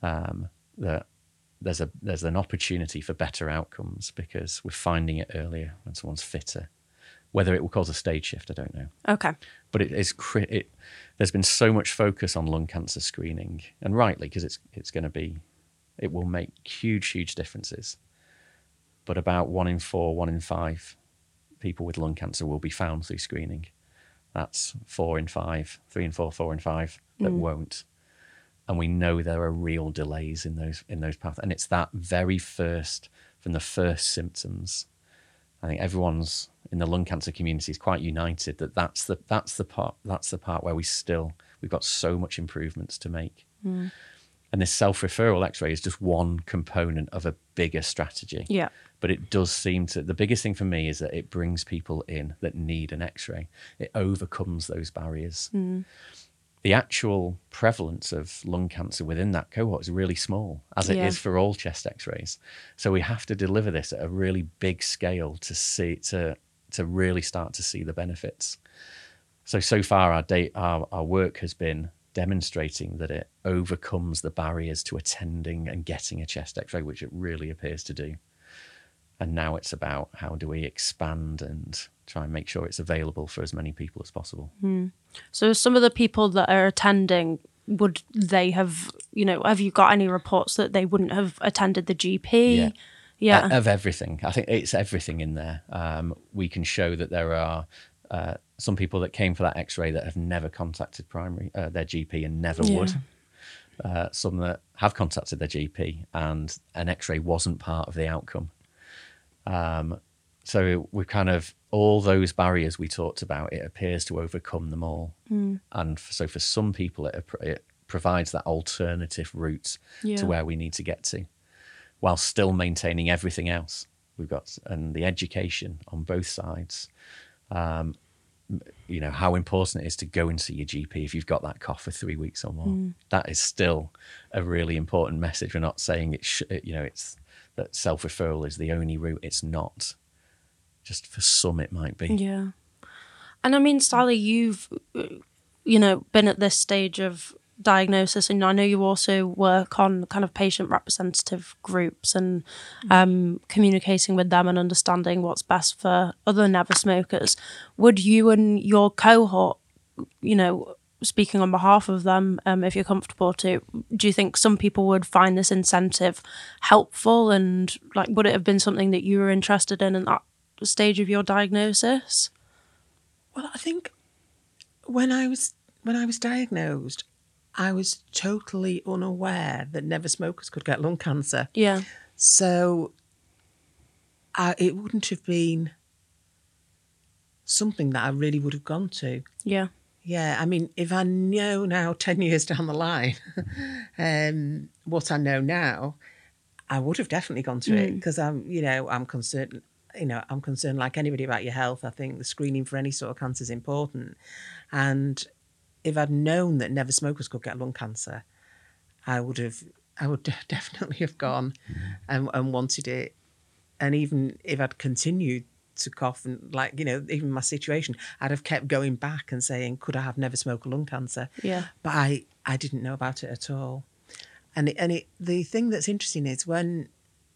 Speaker 2: um, that there's a there's an opportunity for better outcomes because we're finding it earlier when someone's fitter. Whether it will cause a stage shift, I don't know.
Speaker 1: Okay.
Speaker 2: But it is cri- it. There's been so much focus on lung cancer screening, and rightly, because it's it's going to be, it will make huge huge differences. But about one in four, one in five people with lung cancer will be found through screening. That's four in five, three in four, four in five that
Speaker 1: Mm.
Speaker 2: won't. And we know there are real delays in those in those paths. And it's that very first, from the first symptoms. I think everyone's in the lung cancer community is quite united that that's the that's the part that's the part where we still we've got so much improvements to make.
Speaker 1: Mm.
Speaker 2: And this self-referral X-ray is just one component of a bigger strategy.
Speaker 1: Yeah.
Speaker 2: But it does seem to, the biggest thing for me is that it brings people in that need an X-ray. It overcomes those barriers.
Speaker 1: Mm.
Speaker 2: The actual prevalence of lung cancer within that cohort is really small, as it
Speaker 1: Yeah.
Speaker 2: is for all chest X-rays. So we have to deliver this at a really big scale to see to to really start to see the benefits. So so far, our date, our, our work has been demonstrating that it overcomes the barriers to attending and getting a chest X-ray, which it really appears to do. And now it's about how do we expand and try and make sure it's available for as many people as possible.
Speaker 1: Mm. So some of the people that are attending, would they have, you know, have you got any reports that they wouldn't have attended the G P?
Speaker 2: Yeah.
Speaker 1: Yeah.
Speaker 2: Uh, of everything. I think it's everything in there. Um, we can show that there are uh, some people that came for that X-ray that have never contacted primary uh, their G P and never
Speaker 1: Yeah.
Speaker 2: would. Uh, some that have contacted their G P and an X-ray wasn't part of the outcome. Um, so we're kind of, all those barriers we talked about, it appears to overcome them all.
Speaker 1: Mm.
Speaker 2: And f- so for some people, it, it provides that alternative route
Speaker 1: Yeah.
Speaker 2: to where we need to get to, while still maintaining everything else we've got, and the education on both sides. Um, m- you know, how important it is to go and see your G P if you've got that cough for three weeks or more.
Speaker 1: Mm.
Speaker 2: That is still a really important message. We're not saying it, sh- you know, it's that self-referral is the only route. It's not. Just for some, it might be.
Speaker 1: Yeah. And I mean, Sally, you've, uh, you know, been at this stage of diagnosis, and I know you also work on kind of patient representative groups and um, communicating with them and understanding what's best for other never smokers. Would you and your cohort, you know, speaking on behalf of them, um, if you're comfortable to, do you think some people would find this incentive helpful, and like, would it have been something that you were interested in in that stage of your diagnosis?
Speaker 3: Well, I think when I was when I was diagnosed, I was totally unaware that never smokers could get lung cancer.
Speaker 1: Yeah.
Speaker 3: So I, it wouldn't have been something that I really would have gone to.
Speaker 1: Yeah.
Speaker 3: Yeah, I mean, if I know now, ten years down the line, um, what I know now, I would have definitely gone to it, because I'm, you know, I'm concerned. You know, I'm concerned like anybody about your health. I think the screening for any sort of cancer is important, and if I'd known that never smokers could get lung cancer, I would have, I would definitely have gone and, and wanted it. And even if I'd continued to cough and, like, you know, even my situation, I'd have kept going back and saying, could I have never smoker lung cancer?
Speaker 1: Yeah.
Speaker 3: But I, I didn't know about it at all. And it, and it, the thing that's interesting is when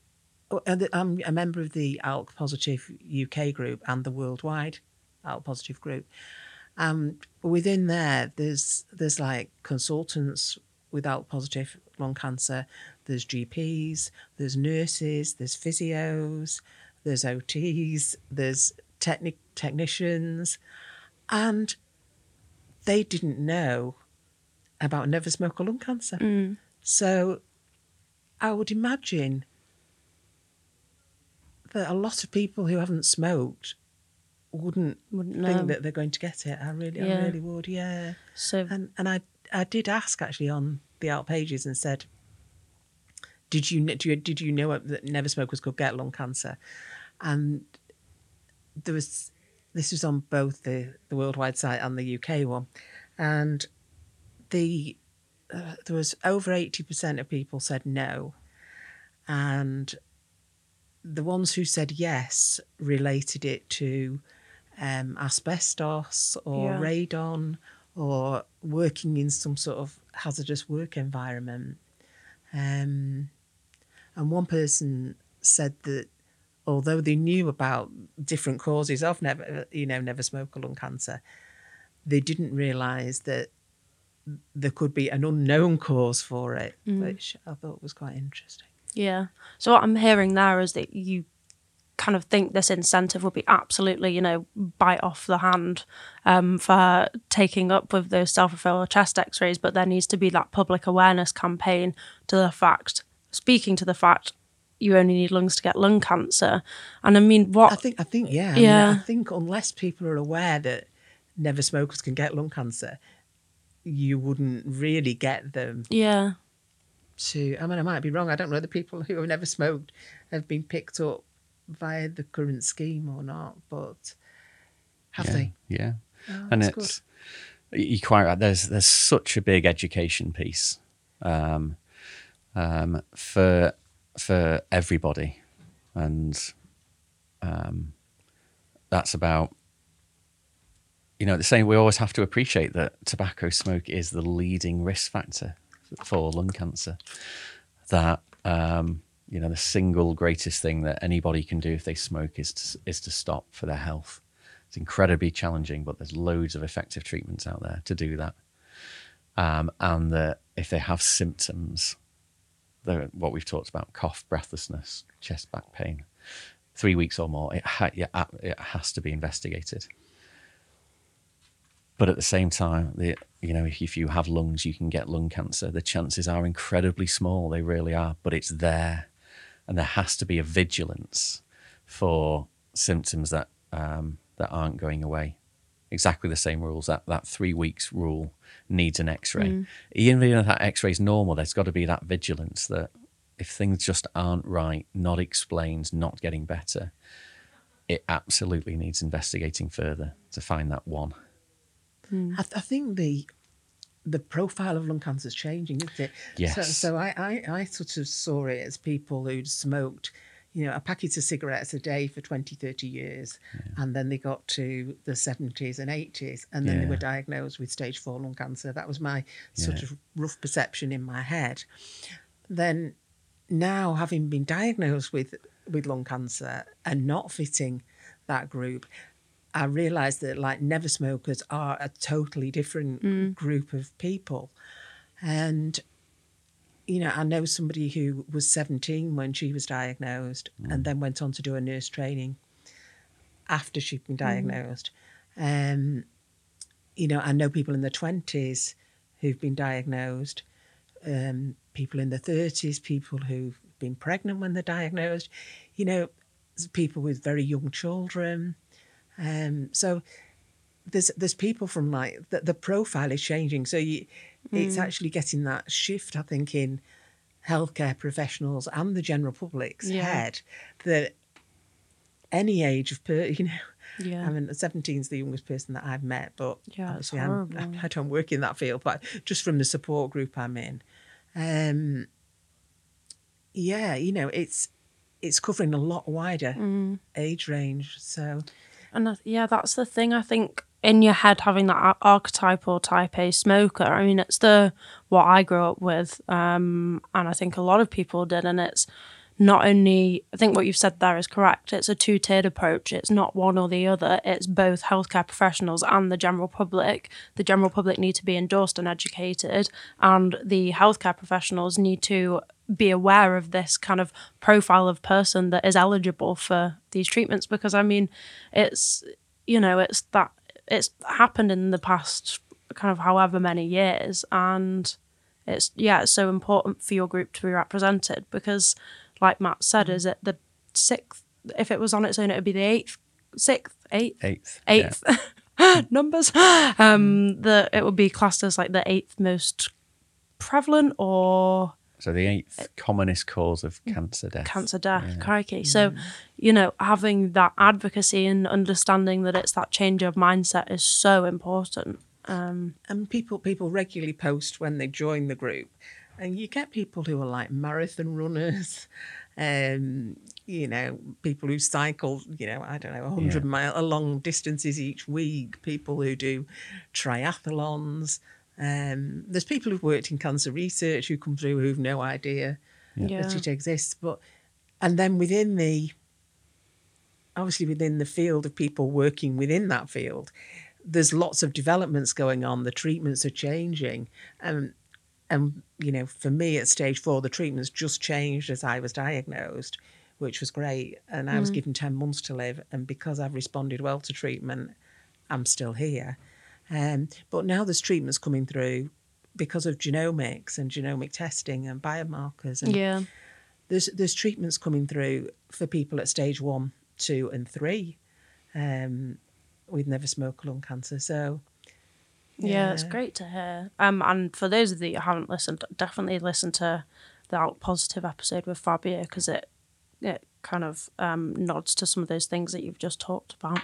Speaker 3: I'm a member of the A L K Positive U K group and the worldwide A L K Positive group. Um, within there, there's there's like consultants with A L K Positive lung cancer. There's G Ps, there's nurses, there's physios, there's O Ts, there's technic technicians, and they didn't know about never smoker lung cancer.
Speaker 1: Mm.
Speaker 3: So I would imagine that a lot of people who haven't smoked wouldn't,
Speaker 1: Wouldn't
Speaker 3: think
Speaker 1: know.
Speaker 3: that they're going to get it. I really,
Speaker 1: Yeah.
Speaker 3: I really would, yeah.
Speaker 1: So
Speaker 3: And and I I did ask actually on the A L K pages and said, did you kn- do you, did you know that never smokers could get lung cancer? And there was, this was on both the, the worldwide site and the U K one, and the uh, there was over eighty percent of people said no, and the ones who said yes related it to um, asbestos or
Speaker 1: Yeah.
Speaker 3: radon or working in some sort of hazardous work environment. Um, and one person said that although they knew about different causes of never, you know, never smoker lung cancer, they didn't realise that there could be an unknown cause for it, mm. which I thought was quite interesting.
Speaker 1: Yeah. So what I'm hearing there is that you kind of think this incentive would be absolutely, you know, bite off the hand um, for taking up with those self-referral chest x-rays, but there needs to be that public awareness campaign to the fact, speaking to the fact you only need lungs to get lung cancer. And I mean, what...
Speaker 3: I think, I think yeah.
Speaker 1: Yeah.
Speaker 3: I, mean, I think unless people are aware that never smokers can get lung cancer, you wouldn't really get them
Speaker 1: yeah.
Speaker 3: to... I mean, I might be wrong. I don't know the people who have never smoked have been picked up via the current scheme or not, but have
Speaker 2: yeah,
Speaker 3: they?
Speaker 2: Yeah.
Speaker 3: Oh,
Speaker 2: and it's... Good. You're quite right. There's, there's such a big education piece um, um, for... for everybody, and um, that's about, you know, the same. We always have to appreciate that tobacco smoke is the leading risk factor for lung cancer. That um, you know, the single greatest thing that anybody can do if they smoke is to, is to stop for their health. It's incredibly challenging, but there's loads of effective treatments out there to do that. Um, and that if they have symptoms, the, what we've talked about, cough, breathlessness, chest, back pain, three weeks or more, it, ha- yeah, it has to be investigated. But at the same time, the, you know, if, if you have lungs, you can get lung cancer. The chances are incredibly small, they really are, but it's there. And there has to be a vigilance for symptoms that um, that aren't going away. Exactly the same rules, that, that three weeks rule needs an x-ray. Mm. Even if that x-ray is normal, there's got to be that vigilance that if things just aren't right, not explained, not getting better, it absolutely needs investigating further to find that one.
Speaker 3: Mm. I, th- I think the the profile of lung cancer is changing, isn't it?
Speaker 2: Yes.
Speaker 3: So, so I, I, I sort of saw it as people who'd smoked, you know, a packet of cigarettes a day for twenty, thirty years. Yeah. And then they got to the seventies and eighties, and then yeah. they were diagnosed with stage four lung cancer. That was my sort yeah. of rough perception in my head. Then now, having been diagnosed with, with lung cancer and not fitting that group, I realised that, like, never smokers are a totally different mm. group of people. And, you know, I know somebody who was seventeen when she was diagnosed mm. and then went on to do a nurse training after she'd been diagnosed. Mm. Um, you know, I know people in their twenties who've been diagnosed, um, people in their thirties, people who've been pregnant when they're diagnosed, you know, people with very young children. Um, so there's there's people from, like, the, the profile is changing. So you, mm. it's actually getting that shift, I think, in healthcare professionals and the general public's yeah. head that any age of, per, you know, yeah. I mean, seventeen is the youngest person that I've met, but
Speaker 1: yeah,
Speaker 3: obviously I'm, I don't work in that field, but just from the support group I'm in. Um, yeah, you know, it's it's covering a lot wider mm. age range, so...
Speaker 1: And uh, yeah, that's the thing. I think in your head having that archetype or type A smoker, I mean, it's the what I grew up with, um, and I think a lot of people did. And it's not only, I think what you've said there is correct. It's a two-tiered approach. It's not one or the other. It's both healthcare professionals and the general public. The general public need to be endorsed and educated, and the healthcare professionals need to be aware of this kind of profile of person that is eligible for these treatments. Because I mean, it's, you know, it's that it's happened in the past kind of however many years, and it's, yeah, it's so important for your group to be represented because, like Matt said, is it the sixth, if it was on its own, it would be the eighth, sixth, eighth,
Speaker 2: eighth,
Speaker 1: eighth yeah. numbers, um, that it would be classed as like the eighth most prevalent, or
Speaker 2: so the eighth commonest cause of cancer death.
Speaker 1: Cancer death,
Speaker 2: yeah.
Speaker 1: crikey. So, you know, having that advocacy and understanding that it's that change of mindset is so important. Um,
Speaker 3: and people people regularly post when they join the group, and you get people who are like marathon runners, um, you know, people who cycle, you know, I don't know, one hundred yeah. mile long distances each week, people who do triathlons. Um, there's people who've worked in cancer research who come through who've no idea
Speaker 1: Yeah.
Speaker 3: that it exists. But and then within the obviously within the field of people working within that field, there's lots of developments going on. The treatments are changing. Um, and, you know, for me at stage four, the treatments just changed as I was diagnosed, which was great. And I was given ten months to live. And because I've responded well to treatment, I'm still here. Um, but now there's treatments coming through because of genomics and genomic testing and biomarkers. And
Speaker 1: Yeah.
Speaker 3: there's, there's treatments coming through for people at stage one, two and three um, with never smoker lung cancer. So,
Speaker 1: Yeah, it's great to hear. Um, and for those of you who haven't listened, definitely listen to the Out Positive episode with Fabio, because it it kind of um, nods to some of those things that you've just talked about.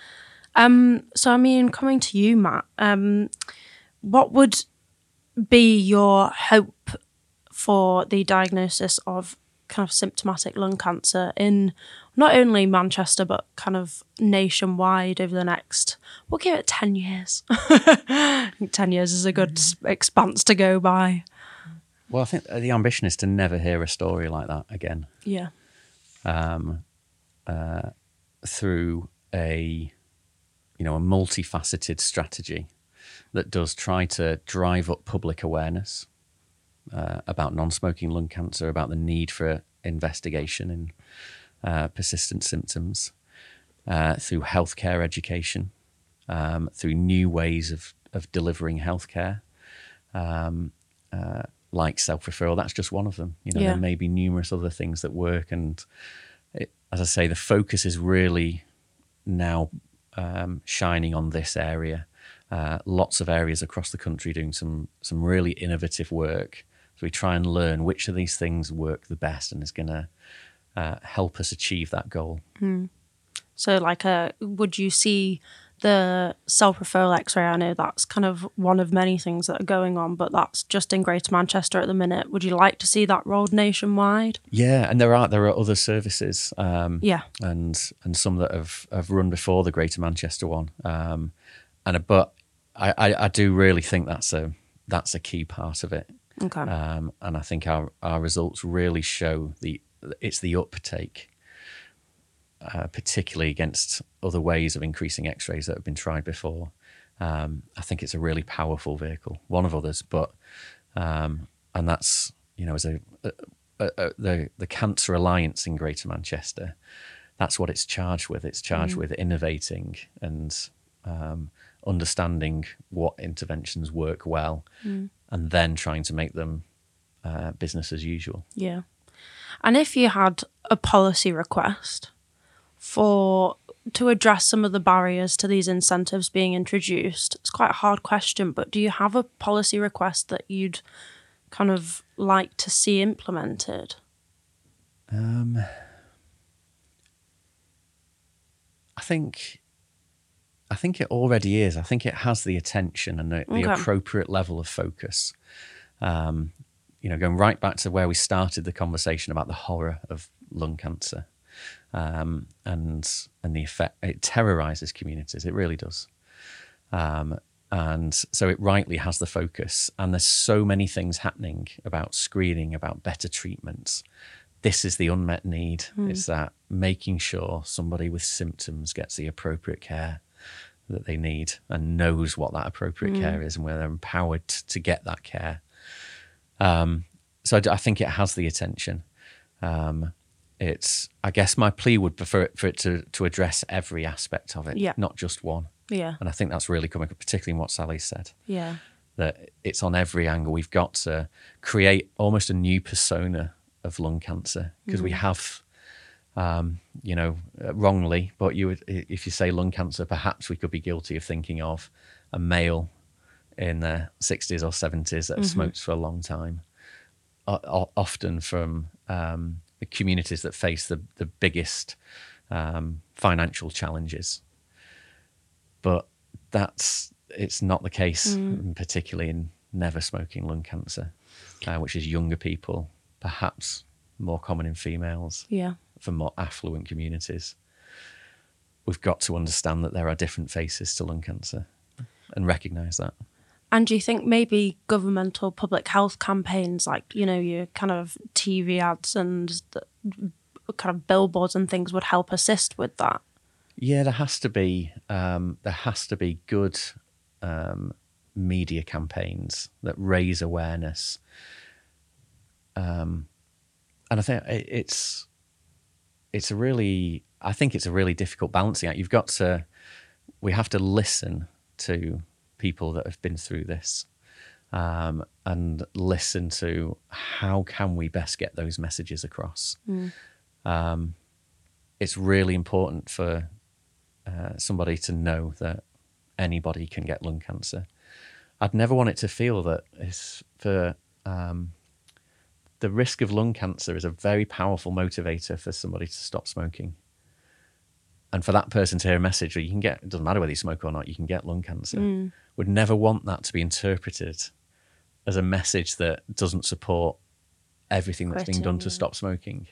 Speaker 1: Um, so, I mean, coming to you, Matt, um, what would be your hope for the diagnosis of kind of symptomatic lung cancer in not only Manchester but kind of nationwide over the next, we'll give it ten years. I think ten years is a good mm. expanse to go by.
Speaker 2: Well, I think the ambition is to never hear a story like that again.
Speaker 1: Yeah.
Speaker 2: Um, uh, through a, you know, a multifaceted strategy that does try to drive up public awareness uh, about non-smoking lung cancer, about the need for investigation in uh, persistent symptoms, uh, through healthcare education, um, through new ways of, of delivering healthcare, um, uh, like self-referral. That's just one of them. You know,
Speaker 1: Yeah.
Speaker 2: there may be numerous other things that work. And it, as I say, the focus is really now um, shining on this area. Uh, lots of areas across the country doing some some really innovative work. So we try and learn which of these things work the best and is going to uh, help us achieve that goal.
Speaker 1: Mm. So, like, a, would you see the self-referral X-ray? I know that's kind of one of many things that are going on, but that's just in Greater Manchester at the minute. Would you like to see that rolled nationwide?
Speaker 2: Yeah, and there are there are other services, um,
Speaker 1: Yeah.
Speaker 2: and and some that have, have run before the Greater Manchester one, um, and but I, I, I do really think that's a that's a key part of it.
Speaker 1: Okay.
Speaker 2: Um, and I think our, our results really show the it's the uptake, uh, particularly against other ways of increasing X-rays that have been tried before. Um, I think it's a really powerful vehicle, one of others, but um, and that's, you know, as a, a, a, a the the Cancer Alliance in Greater Manchester, that's what it's charged with. It's charged mm. with innovating and um, understanding what interventions work well. Mm. And then trying to make them uh, business as usual.
Speaker 1: Yeah. And if you had a policy request for to address some of the barriers to these incentives being introduced, it's quite a hard question, but do you have a policy request that you'd kind of like to see implemented?
Speaker 2: Um, I think... I think it already is. I think it has the attention and the, the okay. appropriate level of focus. Um, you know, going right back to where we started the conversation about the horror of lung cancer, um, and and the effect it terrorizes communities. It really does. Um, and so it rightly has the focus. And there's so many things happening about screening, about better treatments. This is the unmet need. Mm. It's that making sure somebody with symptoms gets the appropriate care that they need and knows what that appropriate mm. care is and where they're empowered to get that care. Um, so I, I think it has the attention. Um, it's, I guess my plea would be for it, for it to, to address every aspect of it,
Speaker 1: yeah.
Speaker 2: not just one.
Speaker 1: Yeah.
Speaker 2: And I think that's really coming, particularly in what Sally said.
Speaker 1: Yeah.
Speaker 2: That it's on every angle. We've got to create almost a new persona of lung cancer because mm. we have... Um, you know, uh, wrongly, but you would, if you say lung cancer, perhaps we could be guilty of thinking of a male in their sixties or seventies that have mm-hmm. smoked for a long time, o- often from um, the communities that face the, the biggest um, financial challenges. But that's, it's not the case, mm. particularly in never smoking lung cancer, uh, which is younger people, perhaps more common in females.
Speaker 1: Yeah.
Speaker 2: For more affluent communities. We've got to understand that there are different faces to lung cancer and recognise that.
Speaker 1: And do you think maybe governmental public health campaigns, like, you know, your kind of T V ads and the, kind of billboards and things would help assist with that?
Speaker 2: Yeah, there has to be um, there has to be good um, media campaigns that raise awareness, um, and I think it, it's it's a really I think it's a really difficult balancing act. You've got to we have to listen to people that have been through this, um, and listen to how can we best get those messages across. Mm. Um, it's really important for uh, somebody to know that anybody can get lung cancer. I'd never want it to feel that it's for um, the risk of lung cancer is a very powerful motivator for somebody to stop smoking. And for that person to hear a message where you can get, it doesn't matter whether you smoke or not, you can get lung cancer. Mm. Would never want that to be interpreted as a message that doesn't support everything that's Quitting, being done to yeah. stop smoking.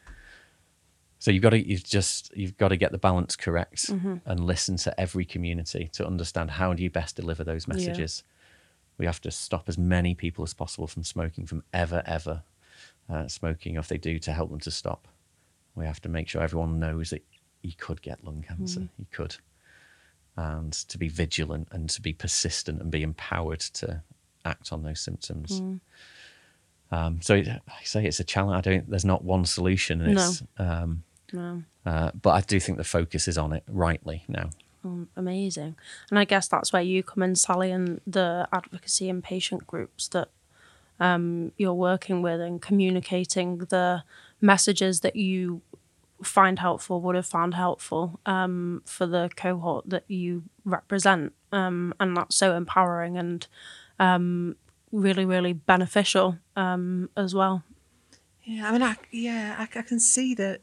Speaker 2: So you've got to, you've just, you've got to get the balance correct mm-hmm. and listen to every community to understand how do you best deliver those messages. Yeah. We have to stop as many people as possible from smoking, from ever, ever uh, smoking, or if they do, to help them to stop. We have to make sure everyone knows that you could get lung cancer, mm. you could. And to be vigilant and to be persistent and be empowered to act on those symptoms. Mm. Um, so it, I say it's a challenge. I don't, there's not one solution. And
Speaker 1: no.
Speaker 2: It's, um,
Speaker 1: no.
Speaker 2: Uh, but I do think the focus is on it rightly now.
Speaker 1: Um, amazing. And I guess that's where you come in, Sally, and the advocacy and patient groups that um, you're working with and communicating the messages that you find helpful, would have found helpful um, for the cohort that you represent. Um, and that's so empowering and um, really, really beneficial um, as well.
Speaker 3: Yeah, I mean, I, yeah, I, I can see that.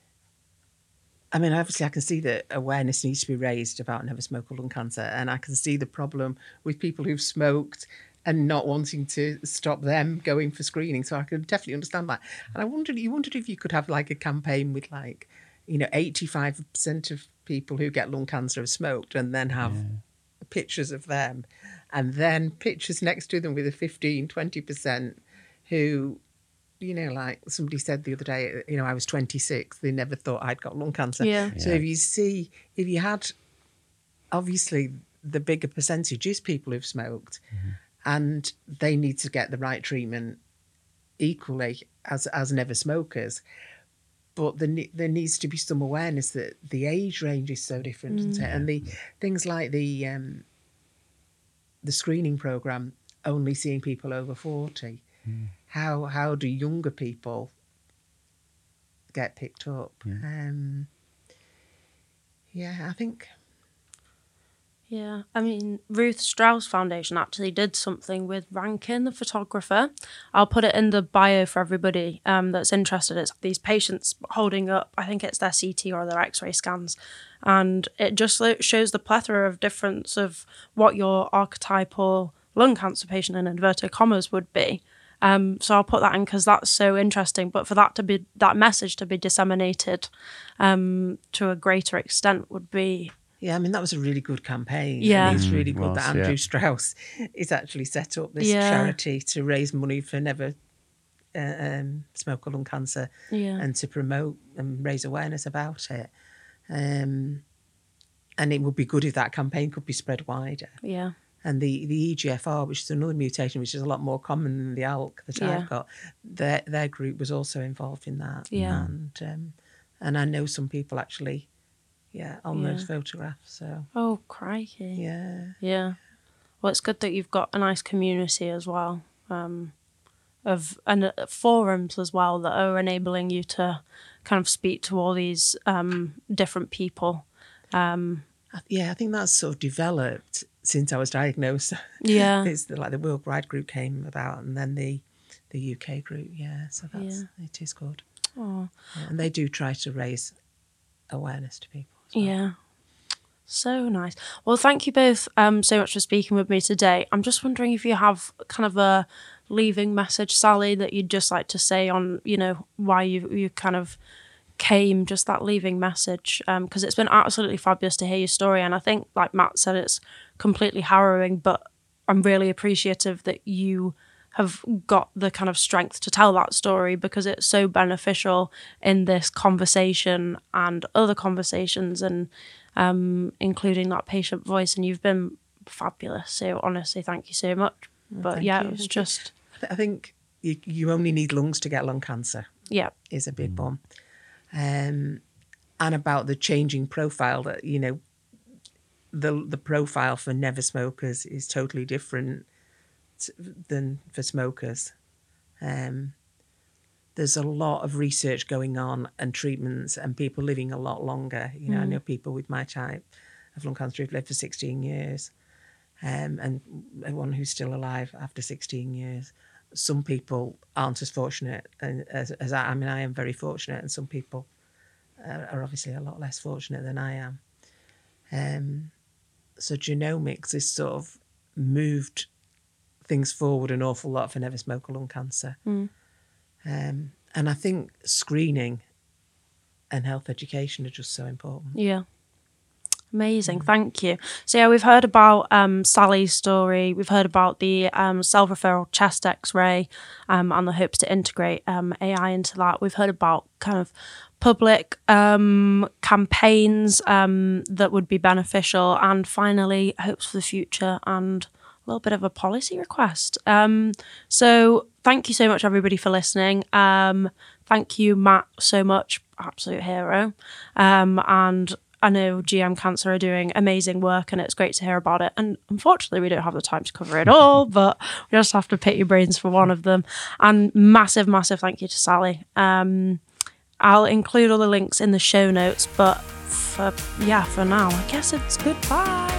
Speaker 3: I mean, obviously, I can see that awareness needs to be raised about never smoke or lung cancer. And I can see the problem with people who've smoked and not wanting to stop them going for screening. So I can definitely understand that. And I wondered, you wondered if you could have like a campaign with like, you know, eighty-five percent of people who get lung cancer have smoked, and then have yeah. pictures of them, and then pictures next to them with a fifteen, twenty percent who, you know, like somebody said the other day, you know, I was twenty-six, they never thought I'd got lung cancer.
Speaker 1: Yeah.
Speaker 3: So
Speaker 2: yeah.
Speaker 3: if you see, if you had, obviously the bigger percentage is people who've smoked, mm-hmm. and they need to get the right treatment equally as as never smokers. But there, there needs to be some awareness that the age range is so different, mm. isn't it? And the things like the um, the screening program only seeing people over forty. Mm. How how do younger people get picked up? Yeah, um, yeah I think.
Speaker 1: Yeah, I mean, Ruth Strauss Foundation actually did something with Rankin, the photographer. I'll put it in the bio for everybody um, that's interested. It's these patients holding up, I think it's their C T or their X-ray scans, and it just shows the plethora of difference of what your archetypal lung cancer patient in inverted commas would be. Um, so I'll put that in because that's so interesting. But for that to be that message to be disseminated um, to a greater extent would be.
Speaker 3: Yeah, I mean, that was a really good campaign.
Speaker 1: Yeah.
Speaker 3: And it's really good
Speaker 2: was,
Speaker 3: that Andrew
Speaker 2: yeah.
Speaker 3: Strauss is actually set up this
Speaker 1: yeah.
Speaker 3: charity to raise money for never uh, um, smoke or lung cancer
Speaker 1: yeah.
Speaker 3: and to promote and raise awareness about it. Um, and it would be good if that campaign could be spread wider.
Speaker 1: Yeah.
Speaker 3: And the, the E G F R, which is another mutation, which is a lot more common than the A L K that
Speaker 1: yeah.
Speaker 3: I've got, their their group was also involved in that.
Speaker 1: Yeah.
Speaker 3: And, um, and I know some people actually... Yeah, on
Speaker 1: yeah.
Speaker 3: those photographs. So.
Speaker 1: Oh, crikey.
Speaker 3: Yeah.
Speaker 1: Yeah. Well, it's good that you've got a nice community as well, um, of and uh, forums as well that are enabling you to kind of speak to all these um, different people. Um,
Speaker 3: yeah, I think that's sort of developed since I was diagnosed.
Speaker 1: Yeah.
Speaker 3: It's the, like the Worldwide group came about, and then the the U K group. Yeah, so that's
Speaker 1: yeah.
Speaker 3: it is good.
Speaker 1: Oh.
Speaker 3: Yeah, and they do try to raise awareness to people. Well.
Speaker 1: Yeah. So nice. Well, thank you both um, so much for speaking with me today. I'm just wondering if you have kind of a leaving message, Sally, that you'd just like to say on, you know, why you you kind of came, just that leaving message, because um, it's been absolutely fabulous to hear your story. And I think, like Matt said, it's completely harrowing, but I'm really appreciative that you have got the kind of strength to tell that story, because it's so beneficial in this conversation and other conversations, and um, including that patient voice. And you've been fabulous. So honestly, thank you so much.
Speaker 3: Well,
Speaker 1: but
Speaker 3: thank
Speaker 1: yeah,
Speaker 3: you.
Speaker 1: it was just...
Speaker 3: I, th- I think you, you only need lungs to get lung cancer.
Speaker 1: Yeah.
Speaker 3: Is a big one. Um, and about the changing profile that, you know, the the profile for never smokers is totally different to, than for smokers. Um, there's a lot of research going on and treatments and people living a lot longer. You know, mm. I know people with my type of lung cancer who've lived for sixteen years, um, and one who's still alive after sixteen years. Some people aren't as fortunate as, as I, I mean, I am very fortunate, and some people are, are obviously a lot less fortunate than I am. Um, so genomics has sort of moved things forward an awful lot for never smoker lung cancer. Mm. Um, and I think screening and health education are just so important.
Speaker 1: Yeah. Amazing, thank you. So yeah, we've heard about um, Sally's story. We've heard about the um, self-referral chest X-ray um, and the hopes to integrate um, A I into that. We've heard about kind of public um, campaigns um, that would be beneficial, and finally hopes for the future and a little bit of a policy request. Um, so thank you so much, everybody, for listening. Um, thank you, Matt, so much, absolute hero. Um, and I know G M Cancer are doing amazing work, and it's great to hear about it. And unfortunately, we don't have the time to cover it all, but we just have to pick your brains for one of them. And massive, massive thank you to Sally. Um, I'll include all the links in the show notes, but for, yeah, for now, I guess it's goodbye.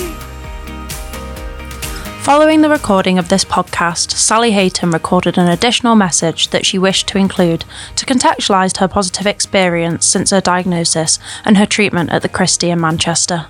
Speaker 1: Following the recording of this podcast, Sally Hayton recorded an additional message that she wished to include to contextualise her positive experience since her diagnosis and her treatment at the Christie in Manchester.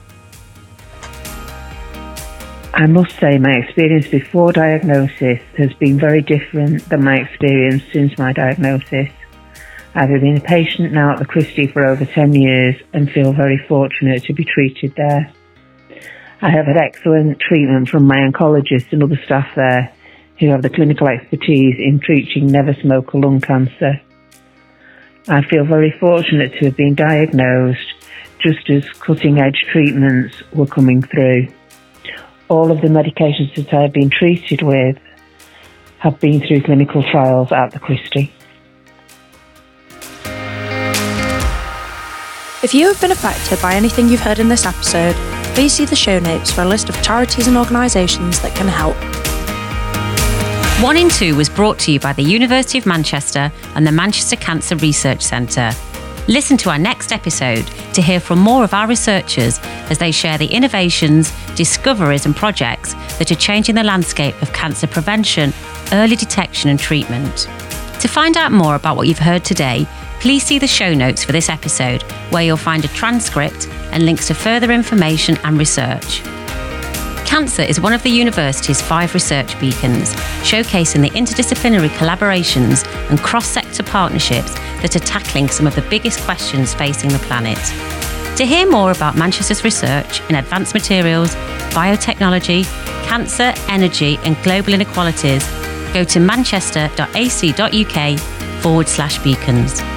Speaker 4: I must say my experience before diagnosis has been very different than my experience since my diagnosis. I've been a patient now at the Christie for over ten years and feel very fortunate to be treated there. I have had excellent treatment from my oncologist and other staff there who have the clinical expertise in treating never smoker lung cancer. I feel very fortunate to have been diagnosed just as cutting edge treatments were coming through. All of the medications that I've been treated with have been through clinical trials at the Christie.
Speaker 1: If you have been affected by anything you've heard in this episode, please see the show notes for a list of charities and organisations that can help.
Speaker 5: One in Two was brought to you by the University of Manchester and the Manchester Cancer Research Centre. Listen to our next episode to hear from more of our researchers as they share the innovations, discoveries and projects that are changing the landscape of cancer prevention, early detection and treatment. To find out more about what you've heard today, please see the show notes for this episode, where you'll find a transcript and links to further information and research. Cancer is one of the university's five research beacons, showcasing the interdisciplinary collaborations and cross-sector partnerships that are tackling some of the biggest questions facing the planet. To hear more about Manchester's research in advanced materials, biotechnology, cancer, energy and global inequalities, go to manchester.ac.uk forward slash beacons.